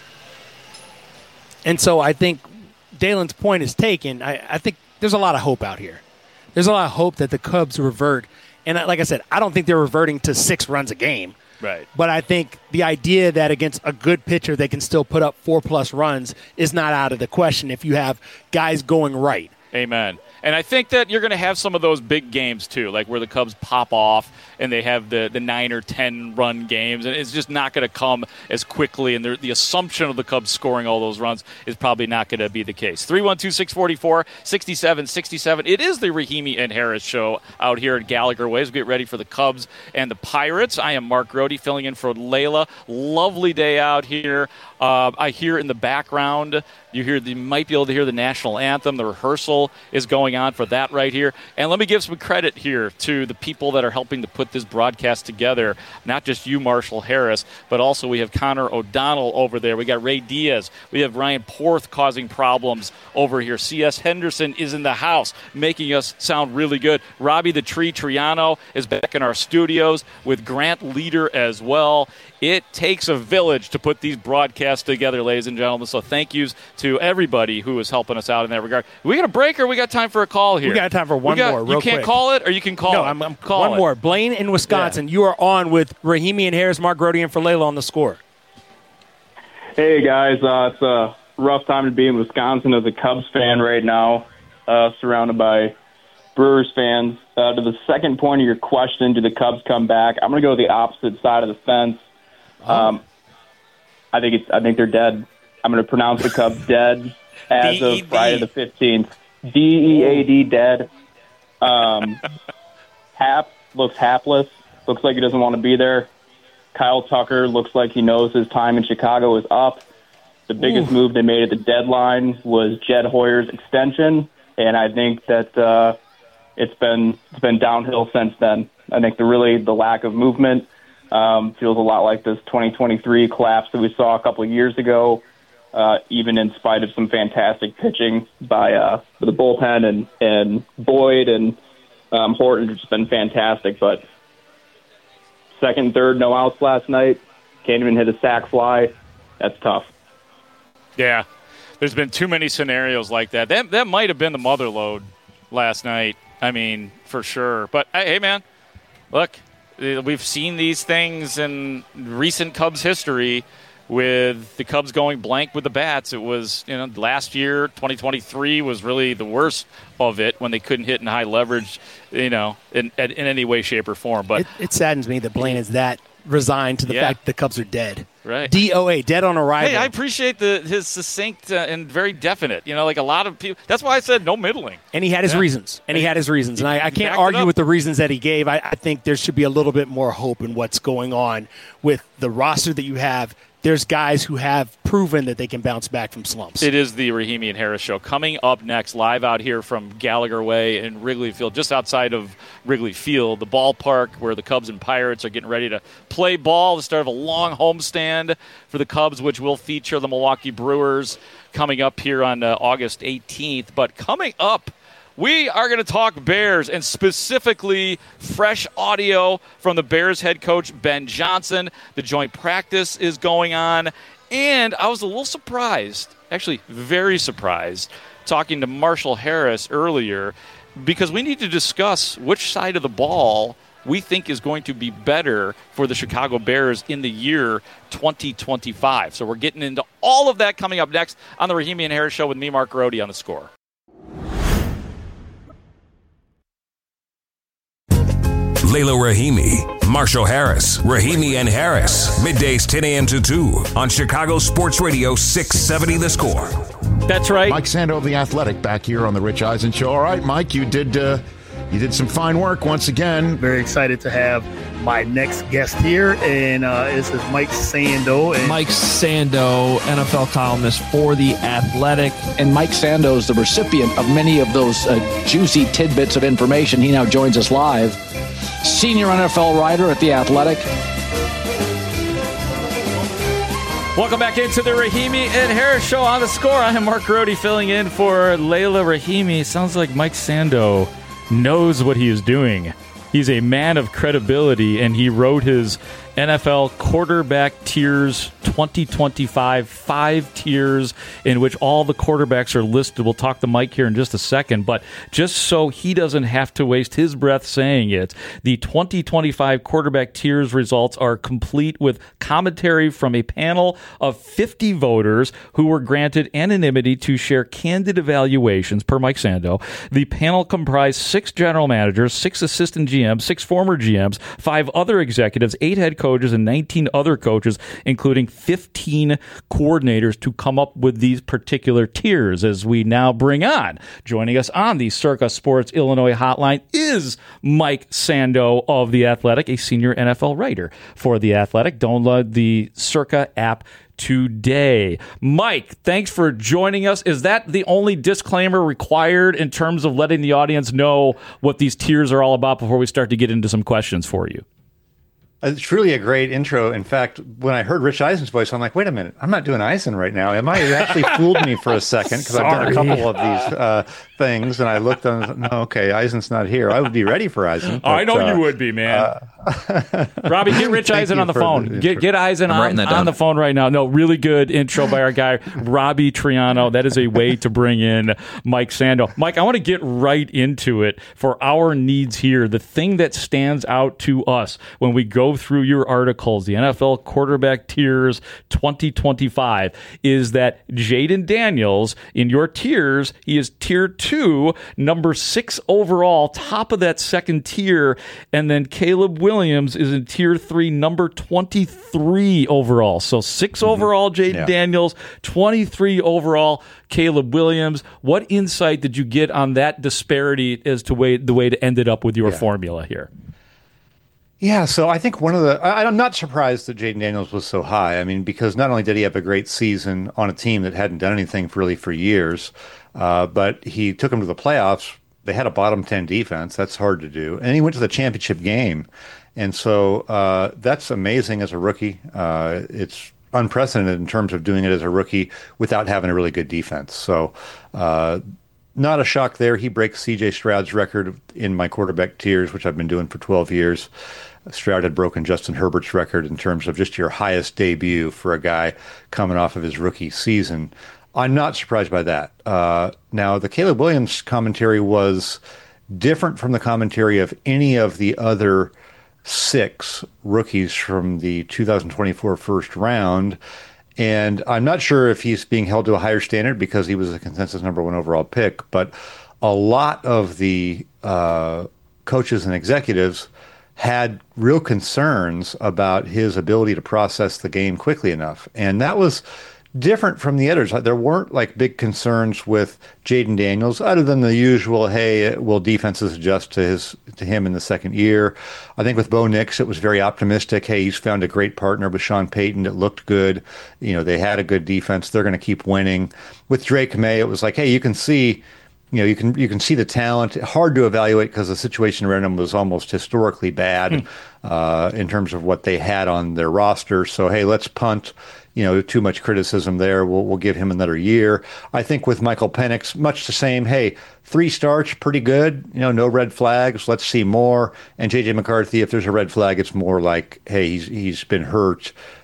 And so I think Dalen's point is taken. I, I think there's a lot of hope out here. There's a lot of hope that the Cubs revert. And like I said, I don't think they're reverting to six runs a game. Right. But I think the idea that against a good pitcher they can still put up four-plus runs is not out of the question if you have guys going right. Amen. And I think that you're going to have some of those big games, too, like where the Cubs pop off and they have the, the nine or ten run games, and it's just not going to come as quickly, and the assumption of the Cubs scoring all those runs is probably not going to be the case. three one two, six four four, six seven six seven. It is the Rahimi and Harris show out here at Gallagher Way. As we get ready for the Cubs and the Pirates. I am Mark Grody filling in for Layla. Lovely day out here. Uh, I hear in the background, you hear, you might be able to hear the national anthem. The rehearsal is going on for that right here. And let me give some credit here to the people that are helping to put this broadcast together. Not just you, Marshall Harris, but also we have Connor O'Donnell over there. We got Ray Diaz. We have Ryan Porth causing problems over here. C S. Henderson is in the house, making us sound really good. Robbie the Tree Triano is back in our studios with Grant Leader as well. It takes a village to put these broadcasts together, ladies and gentlemen. So thank yous to everybody who is helping us out in that regard. We got a break, or we got time for a call here? We got time for one got, more. Real you can't quick. call it, or you can call no, it. I'm, I'm call one it. more. Blaine in Wisconsin. Yeah. You are on with Rahimi and Harris, Mark Grody, and for Layla on the Score. Hey guys, uh, it's a rough time to be in Wisconsin as a Cubs fan right now, uh, surrounded by Brewers fans. Uh, to the second point of your question, do the Cubs come back? I'm going to go the opposite side of the fence. Um, I think it's. I think they're dead. I'm going to pronounce the Cubs dead as D E D of Friday the fifteenth. D E A D dead. Um, Hap looks hapless. Looks like he doesn't want to be there. Kyle Tucker looks like he knows his time in Chicago is up. The biggest Ooh. move they made at the deadline was Jed Hoyer's extension, and I think that uh, it's been it's been downhill since then. I think the really the lack of movement um, feels a lot like this twenty twenty-three collapse that we saw a couple of years ago. Uh, even in spite of some fantastic pitching by uh, the bullpen and and Boyd and um, Horton, has been fantastic, but second, third, no outs last night. Can't even hit a sac fly. That's tough. Yeah, there's been too many scenarios like that. That that might have been the mother load last night. I mean, for sure. But hey, man, look, we've seen these things in recent Cubs history with the Cubs going blank with the bats. It was, you know, last year, twenty twenty-three was really the worst of it when they couldn't hit in high leverage, you know, in, in any way, shape, or form. But it, it saddens me that Blaine is that resigned to the yeah. fact that the Cubs are dead. Right. D O A, dead on arrival. Hey, I appreciate the his succinct uh, and very definite. You know, like a lot of people. That's why I said no middling. And he had his yeah. reasons. And he had his reasons. And I, I can't argue with the reasons that he gave. I, I think there should be a little bit more hope in what's going on with the roster that you have. There's guys who have proven that they can bounce back from slumps. It is the Rahimi and Harris show. Coming up next, live out here from Gallagher Way in Wrigley Field, just outside of Wrigley Field, the ballpark where the Cubs and Pirates are getting ready to play ball, the start of a long homestand for the Cubs, which will feature the Milwaukee Brewers coming up here on uh, August eighteenth. But coming up, we are going to talk Bears, and specifically fresh audio from the Bears head coach, Ben Johnson. The joint practice is going on, and I was a little surprised, actually very surprised, talking to Marshall Harris earlier, because we need to discuss which side of the ball we think is going to be better for the Chicago Bears in the year twenty twenty-five. So we're getting into all of that coming up next on the Rahimi and Harris Show with me, Mark Garrodi, on The Score. Layla Rahimi, Marshall Harris, Rahimi and Harris. Middays ten a.m. to two on Chicago Sports Radio six seventy The Score. That's right. Mike Sando of The Athletic back here on the Rich Eisen Show. All right, Mike, you did uh, you did some fine work once again. Very excited to have my next guest here, and uh, this is Mike Sando. And Mike Sando, N F L columnist for The Athletic. And Mike Sando is the recipient of many of those uh, juicy tidbits of information. He now joins us live. Senior N F L writer at The Athletic. Welcome back into the Rahimi and Harris Show on The Score. I am Mark Garrodi filling in for Layla Rahimi. Sounds like Mike Sando knows what he is doing. He's a man of credibility, and he wrote his N F L quarterback tiers twenty twenty-five, five tiers in which all the quarterbacks are listed. We'll talk to Mike here in just a second, but just so he doesn't have to waste his breath saying it, the twenty twenty-five quarterback tiers results are complete with commentary from a panel of fifty voters who were granted anonymity to share candid evaluations, per Mike Sando. The panel comprised six general managers, six assistant G Ms, six former G Ms, five other executives, eight head coaches, and nineteen other coaches, including fifteen coordinators, to come up with these particular tiers. As we now bring on, joining us on the Circa Sports Illinois hotline is Mike Sando of The Athletic, a senior N F L writer for The Athletic. Download the Circa app today. Mike, thanks for joining us. Is that the only disclaimer required in terms of letting the audience know what these tiers are all about before we start to get into some questions for you? It's truly a great intro. In fact, when I heard Rich Eisen's voice, I'm like, wait a minute, I'm not doing Eisen right now. Am I? It actually fooled me for a second because I've done a couple of these uh, things, and I looked and no, okay, Eisen's not here. I would be ready for Eisen. But, I know uh, you would be, man. Uh, Robbie, get Rich Eisen on the phone. The get get Eisen on, on the phone right now. No, really good intro by our guy, Robbie Triano. That is a way to bring in Mike Sando. Mike, I want to get right into it for our needs here. The thing that stands out to us when we go through your articles, the N F L quarterback tiers twenty twenty-five, is that Jayden Daniels, in your tiers, he is tier two, number six overall, top of that second tier, and then Caleb Williams is in tier three, number twenty-three overall. So six mm-hmm. overall Jayden yeah. Daniels, twenty-three overall Caleb Williams. What insight did you get on that disparity as to way, the way it ended up with your yeah. formula here? Yeah, so I think one of the I, I'm not surprised that Jayden Daniels was so high. I mean, because not only did he have a great season on a team that hadn't done anything for really for years, uh, but he took them to the playoffs. They had a bottom ten defense. That's hard to do. And he went to the championship game. And so uh, that's amazing as a rookie. Uh, it's unprecedented in terms of doing it as a rookie without having a really good defense. So uh, not a shock there. He breaks C J Stroud's record in my quarterback tiers, which I've been doing for twelve years. Stroud had broken Justin Herbert's record in terms of just your highest debut for a guy coming off of his rookie season. I'm not surprised by that. Uh, now, the Caleb Williams commentary was different from the commentary of any of the other six rookies from the two thousand twenty-four first round. And I'm not sure if he's being held to a higher standard because he was a consensus number one overall pick, but a lot of the uh, coaches and executives had real concerns about his ability to process the game quickly enough. And that was different from the others. There weren't like big concerns with Jayden Daniels other than the usual, hey, will defenses adjust to his to him in the second year? I think with Bo Nix, it was very optimistic. Hey, he's found a great partner with Sean Payton. It looked good. You know, they had a good defense. They're going to keep winning. With Drake May, it was like, hey, you can see You know, you can you can see the talent. Hard to evaluate because the situation around him was almost historically bad mm. uh, in terms of what they had on their roster. So, hey, let's punt. You know, too much criticism there. We'll we'll give him another year. I think with Michael Penix, much the same. Hey, three starts, pretty good. You know, no red flags. Let's see more. And J J McCarthy, if there's a red flag, it's more like, hey, he's he's been hurt.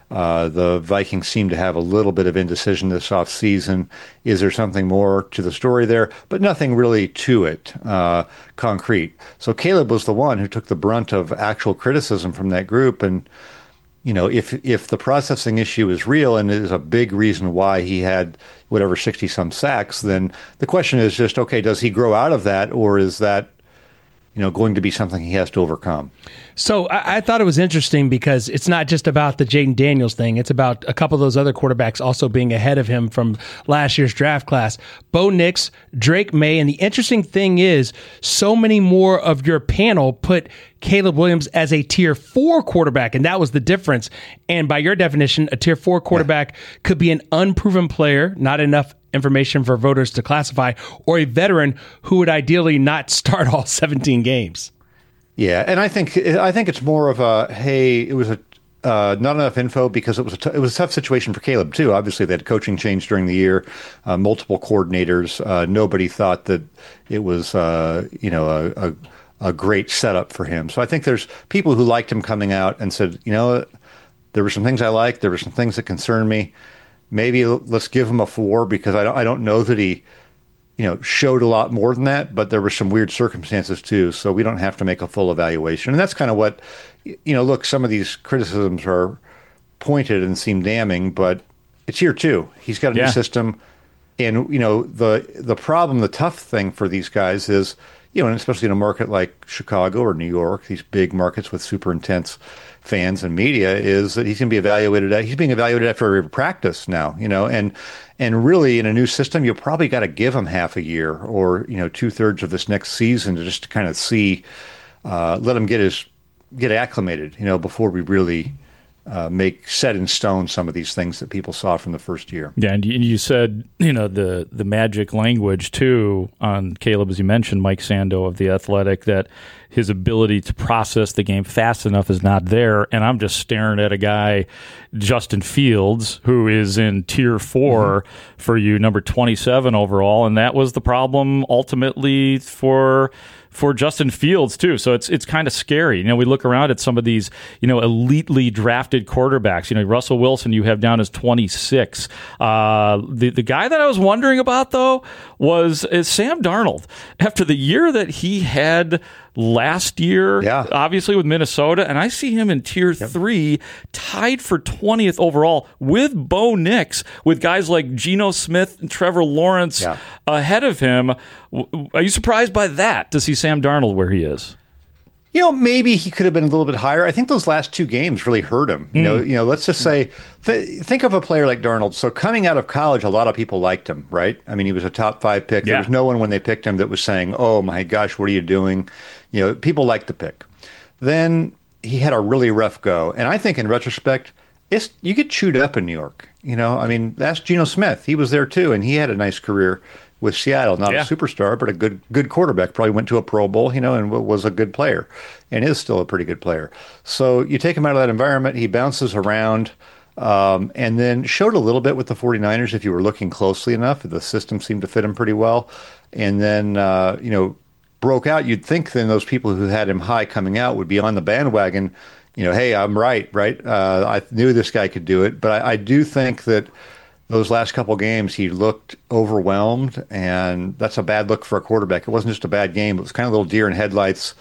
Uh, the Vikings seem to have a little bit of indecision this offseason. Is there something more to the story there? But nothing really to it, uh, concrete. So Caleb was the one who took the brunt of actual criticism from that group. And, you know, if if the processing issue is real and is a big reason why he had whatever sixty-some sacks, then the question is just, okay, does he grow out of that, or is that, you know, going to be something he has to overcome? So I, I thought it was interesting because it's not just about the Jaden Daniels thing. It's about a couple of those other quarterbacks also being ahead of him from last year's draft class. Bo Nix, Drake May. And the interesting thing is so many more of your panel put Caleb Williams as a tier four quarterback. And that was the difference. And by your definition, a tier four quarterback yeah. could be an unproven player, not enough information for voters to classify, or a veteran who would ideally not start all seventeen games. Yeah, and I think I think it's more of a, hey, it was a uh, not enough info because it was a t- it was a tough situation for Caleb too. Obviously, they had coaching change during the year, uh, multiple coordinators. Uh, nobody thought that it was uh, you know a, a a great setup for him. So I think there's people who liked him coming out and said, you know, there were some things I liked, there were some things that concerned me. Maybe let's give him a four because I don't I don't know that he, you know, showed a lot more than that, but there were some weird circumstances too. So we don't have to make a full evaluation. And that's kind of what, you know, look, some of these criticisms are pointed and seem damning, but it's year two. He's got a yeah. new system. And, you know, the the problem, the tough thing for these guys is, you know, and especially in a market like Chicago or New York, these big markets with super intense fans and media, is that he's going to be evaluated. He's being evaluated after every practice now, you know, and and really in a new system, you probably got to give him half a year or, you know, two thirds of this next season to just to kind of see, uh, let him get his get acclimated, you know, before we really uh, make set in stone some of these things that people saw from the first year. Yeah, and you said, you know, the the magic language too on Caleb, as you mentioned, Mike Sando of The Athletic, that his ability to process the game fast enough is not there. And I'm just staring at a guy, Justin Fields, who is in tier four mm-hmm. for you, number twenty-seven overall. And that was the problem ultimately for for Justin Fields too. So it's it's kind of scary. You know, we look around at some of these, you know, elitely drafted quarterbacks. You know, Russell Wilson you have down as twenty-six. Uh, the the guy that I was wondering about though was is Sam Darnold. After the year that he had last year, yeah. obviously with Minnesota, and I see him in tier yep. three, tied for twentieth overall with Bo Nix, with guys like Geno Smith and Trevor Lawrence yeah. ahead of him. Are you surprised by that, to see Sam Darnold where he is? You know, maybe he could have been a little bit higher. I think those last two games really hurt him. You mm. know, you know. Let's just say, th- think of a player like Darnold. So coming out of college, a lot of people liked him, right? I mean, he was a top five pick. Yeah. There was no one when they picked him that was saying, "Oh my gosh, what are you doing?" You know, people liked the pick. Then he had a really rough go, and I think in retrospect, it's you get chewed up in New York. You know, I mean, that's Geno Smith. He was there too, and he had a nice career with Seattle. Not yeah. a superstar, but a good good quarterback. Probably went to a Pro Bowl, you know, and was a good player, and is still a pretty good player. So you take him out of that environment, he bounces around, um, and then showed a little bit with the 49ers if you were looking closely enough. The system seemed to fit him pretty well. And then, uh, you know, broke out. You'd think then those people who had him high coming out would be on the bandwagon. You know, hey, I'm right, right? Uh, I knew this guy could do it. But I, I do think that those last couple games, he looked overwhelmed, and that's a bad look for a quarterback. It wasn't just a bad game. It was kind of a little deer in headlights.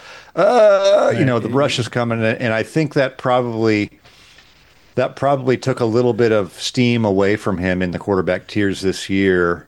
Uh, you know, the rush is coming, and I think that probably that probably took a little bit of steam away from him in the quarterback tiers this year.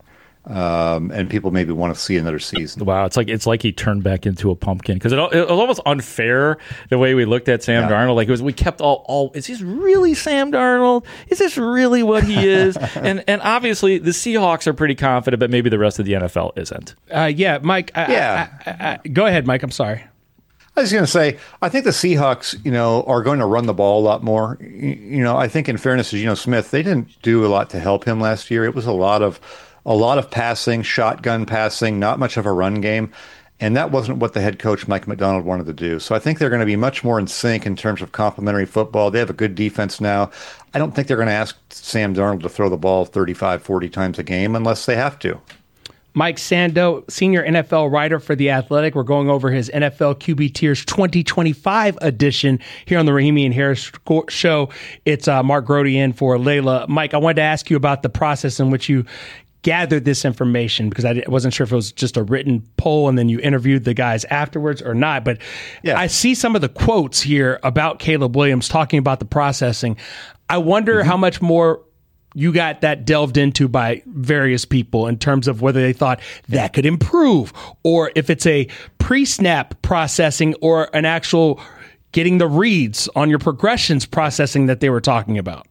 Um, and people maybe want to see another season. Wow, it's like it's like he turned back into a pumpkin, because it, it was almost unfair the way we looked at Sam yeah. Darnold. Like it was, we kept all, all. Is this really Sam Darnold? Is this really what he is? and and obviously the Seahawks are pretty confident, but maybe the rest of the N F L isn't. Uh, yeah, Mike. I, yeah, I, I, I, go ahead, Mike. I'm sorry. I was going to say, I think the Seahawks, you know, are going to run the ball a lot more. You know, I think in fairness to Geno Smith, they didn't do a lot to help him last year. It was a lot of. A lot of passing, shotgun passing, not much of a run game. And that wasn't what the head coach, Mike McDonald, wanted to do. So I think they're going to be much more in sync in terms of complementary football. They have a good defense now. I don't think they're going to ask Sam Darnold to throw the ball thirty-five, forty times a game unless they have to. Mike Sando, senior N F L writer for The Athletic. We're going over his N F L Q B Tiers twenty twenty-five edition here on the Rahimi and Harris Show. It's uh, Mark Grote in for Layla. Mike, I wanted to ask you about the process in which you gathered this information, because I wasn't sure if it was just a written poll and then you interviewed the guys afterwards or not. But yeah. I see some of the quotes here about Caleb Williams talking about the processing. I wonder mm-hmm. how much more you got that delved into by various people in terms of whether they thought that could improve, or if it's a pre-snap processing or an actual getting the reads on your progressions processing that they were talking about.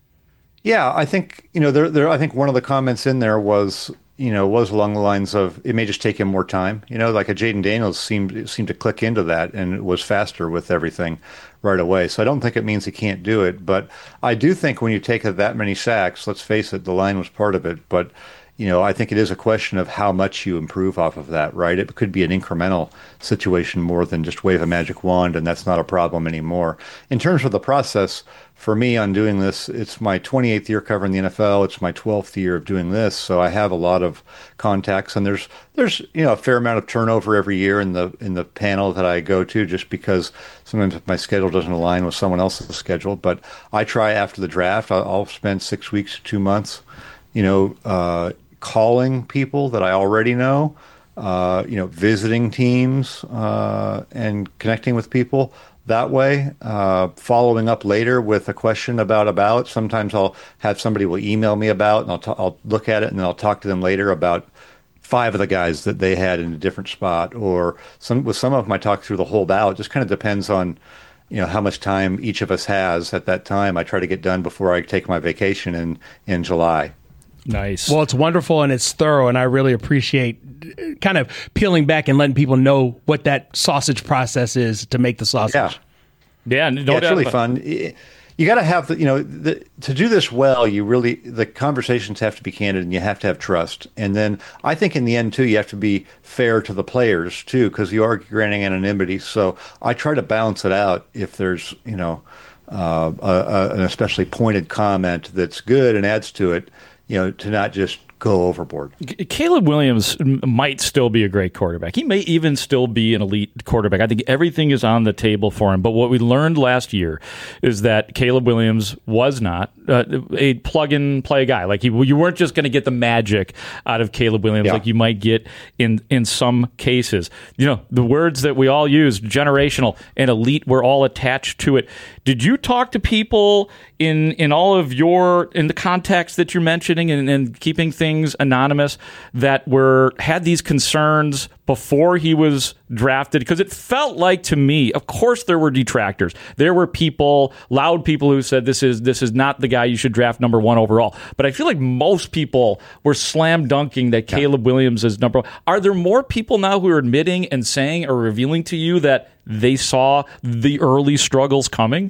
Yeah, I think, you know, there, there, I think one of the comments in there was, you know, was along the lines of it may just take him more time. You know, like a Jaden Daniels seemed seemed to click into that and was faster with everything right away. So I don't think it means he can't do it. But I do think when you take that many sacks, let's face it, the line was part of it. But, you know, I think it is a question of how much you improve off of that, right? It could be an incremental situation more than just wave a magic wand, and that's not a problem anymore. In terms of the process, for me on doing this, it's my twenty-eighth year covering the N F L. It's my twelfth year of doing this, so I have a lot of contacts, and there's there's you know a fair amount of turnover every year in the in the panel that I go to, just because sometimes my schedule doesn't align with someone else's schedule. But I try after the draft. I'll, I'll spend six weeks to two months, you know, uh, calling people that I already know, uh, you know, visiting teams uh, and connecting with people that way, uh, following up later with a question about about. Sometimes I'll have somebody will email me about, and I'll t- I'll look at it, and then I'll talk to them later about five of the guys that they had in a different spot. Or some with some of them I talk through the whole bout. It just kind of depends on, you know, how much time each of us has at that time. I try to get done before I take my vacation in in July. Nice. Well, it's wonderful and it's thorough, and I really appreciate kind of peeling back and letting people know what that sausage process is to make the sausage. Yeah, yeah, no yeah it's doubt really about fun. You got to have the, you know, the, to do this well. You really the conversations have to be candid, and you have to have trust. And then I think in the end too, you have to be fair to the players too, because you are granting anonymity. So I try to balance it out. If there's, you know, uh, a, a, an especially pointed comment that's good and adds to it, you know, to not just go overboard. Caleb Williams might still be a great quarterback. He may even still be an elite quarterback. I think everything is on the table for him. But what we learned last year is that Caleb Williams was not uh, a plug-and-play guy. Like he, you weren't just going to get the magic out of Caleb Williams yeah. like you might get in in some cases. You know, the words that we all use, generational and elite, were all attached to it. Did you talk to people in in all of your in the context that you're mentioning and, and keeping things anonymous that were had these concerns before he was drafted? Because it felt like to me, of course there were detractors. There were people, loud people who said this is this is not the guy you should draft number one overall. But I feel like most people were slam dunking that yeah. Caleb Williams is number one. Are there more people now who are admitting and saying or revealing to you that they saw the early struggles coming?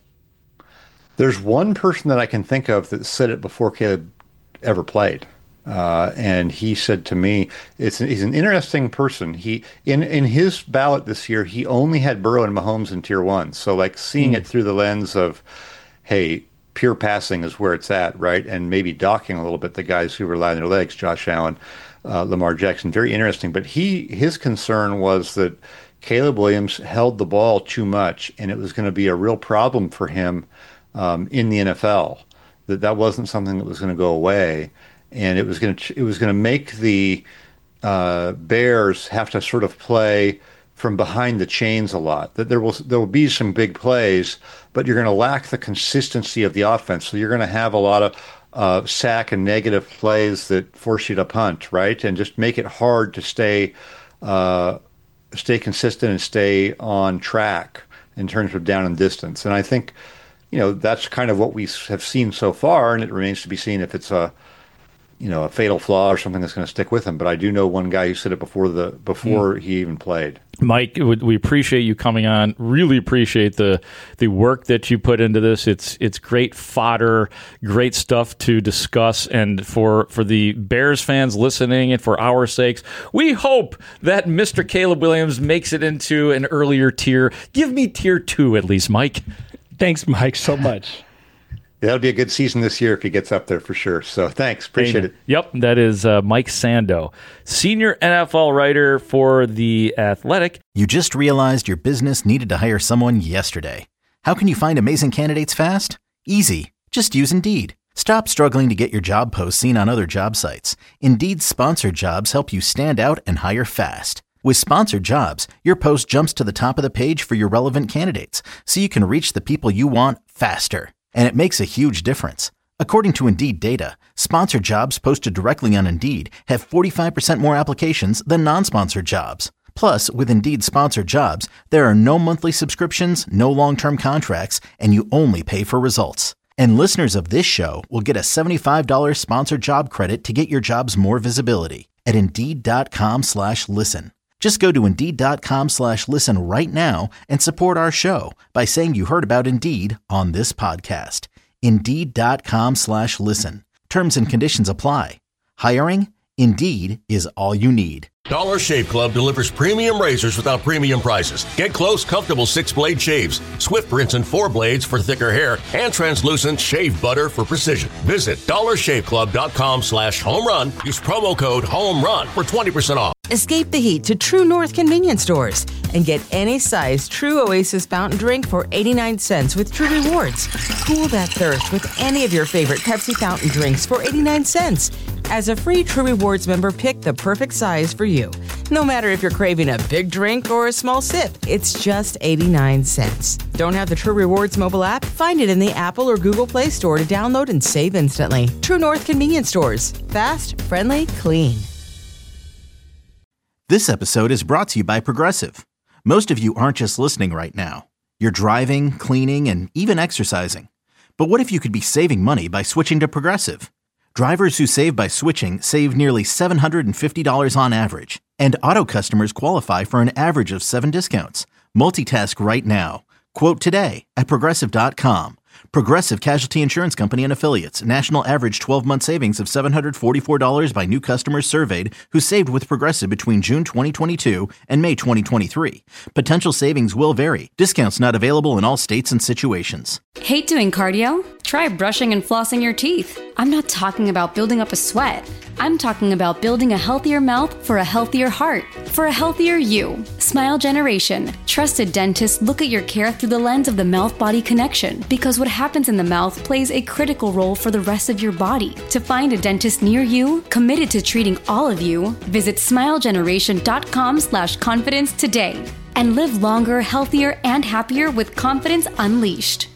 There's one person that I can think of that said it before Caleb ever played. Uh, and he said to me, it's he's an interesting person. He in, in his ballot this year, he only had Burrow and Mahomes in tier one. So like seeing mm. it through the lens of, hey, pure passing is where it's at, right? And maybe docking a little bit the guys who rely on their legs, Josh Allen, uh, Lamar Jackson, very interesting. But he his concern was that Caleb Williams held the ball too much, and it was going to be a real problem for him um, in the N F L. That that wasn't something that was going to go away. And it was going to it was going to make the uh, Bears have to sort of play from behind the chains a lot. That there will there will be some big plays, but you're going to lack the consistency of the offense. So you're going to have a lot of uh, sack and negative plays that force you to punt, right, and just make it hard to stay uh, stay consistent and stay on track in terms of down and distance. And I think, you know, that's kind of what we have seen so far, and it remains to be seen if it's a you know, a fatal flaw or something that's going to stick with him. But I do know one guy who said it before the before mm. he even played. Mike, we appreciate you coming on. Really appreciate the the work that you put into this. It's it's great fodder, great stuff to discuss. And for, for the Bears fans listening and for our sakes, we hope that Mister Caleb Williams makes it into an earlier tier. Give me tier two at least, Mike. Thanks, Mike, so much. That'll be a good season this year if he gets up there for sure. So thanks. Appreciate Amen. it. Yep, that is uh, Mike Sando, senior N F L writer for The Athletic. You just realized your business needed to hire someone yesterday. How can you find amazing candidates fast? Easy. Just use Indeed. Stop struggling to get your job posts seen on other job sites. Indeed's sponsored jobs help you stand out and hire fast. With sponsored jobs, your post jumps to the top of the page for your relevant candidates, so you can reach the people you want faster. And it makes a huge difference. According to Indeed data, sponsored jobs posted directly on Indeed have forty-five percent more applications than non-sponsored jobs. Plus, with Indeed sponsored jobs, there are no monthly subscriptions, no long-term contracts, and you only pay for results. And listeners of this show will get a seventy-five dollars sponsored job credit to get your jobs more visibility at Indeed.com slash listen. Just go to Indeed.com slash listen right now and support our show by saying you heard about Indeed on this podcast. Indeed.com slash listen. Terms and conditions apply. Hiring? Indeed is all you need. Dollar Shave Club delivers premium razors without premium prices. Get close, comfortable six-blade shaves, swift rinse and four blades for thicker hair, and translucent shave butter for precision. Visit dollarshaveclub.com slash home run. Use promo code HOMERUN for twenty percent off. Escape the heat to True North convenience stores and get any size True Oasis fountain drink for eighty-nine cents with True Rewards. Cool that thirst with any of your favorite Pepsi fountain drinks for eighty-nine cents. As a free True Rewards member, pick the perfect size for you. No matter if you're craving a big drink or a small sip, it's just eighty-nine cents. Don't have the True Rewards mobile app? Find it in the Apple or Google Play Store to download and save instantly. True North convenience stores. Fast, friendly, clean. This episode is brought to you by Progressive. Most of you aren't just listening right now. You're driving, cleaning, and even exercising. But what if you could be saving money by switching to Progressive? Drivers who save by switching save nearly seven hundred fifty dollars on average. And auto customers qualify for an average of seven discounts. Multitask right now. Quote today at Progressive dot com. Progressive Casualty Insurance Company and Affiliates. National average twelve-month savings of seven hundred forty-four dollars by new customers surveyed who saved with Progressive between June twenty twenty-two and May twenty twenty-three. Potential savings will vary. Discounts not available in all states and situations. Hate doing cardio? Try brushing and flossing your teeth. I'm not talking about building up a sweat. I'm talking about building a healthier mouth for a healthier heart, for a healthier you. Smile Generation. Trusted dentists look at your care through the lens of the mouth-body connection, because what happens in the mouth plays a critical role for the rest of your body. To find a dentist near you, committed to treating all of you, visit smilegeneration.com slash confidence today. And live longer, healthier, and happier with confidence unleashed.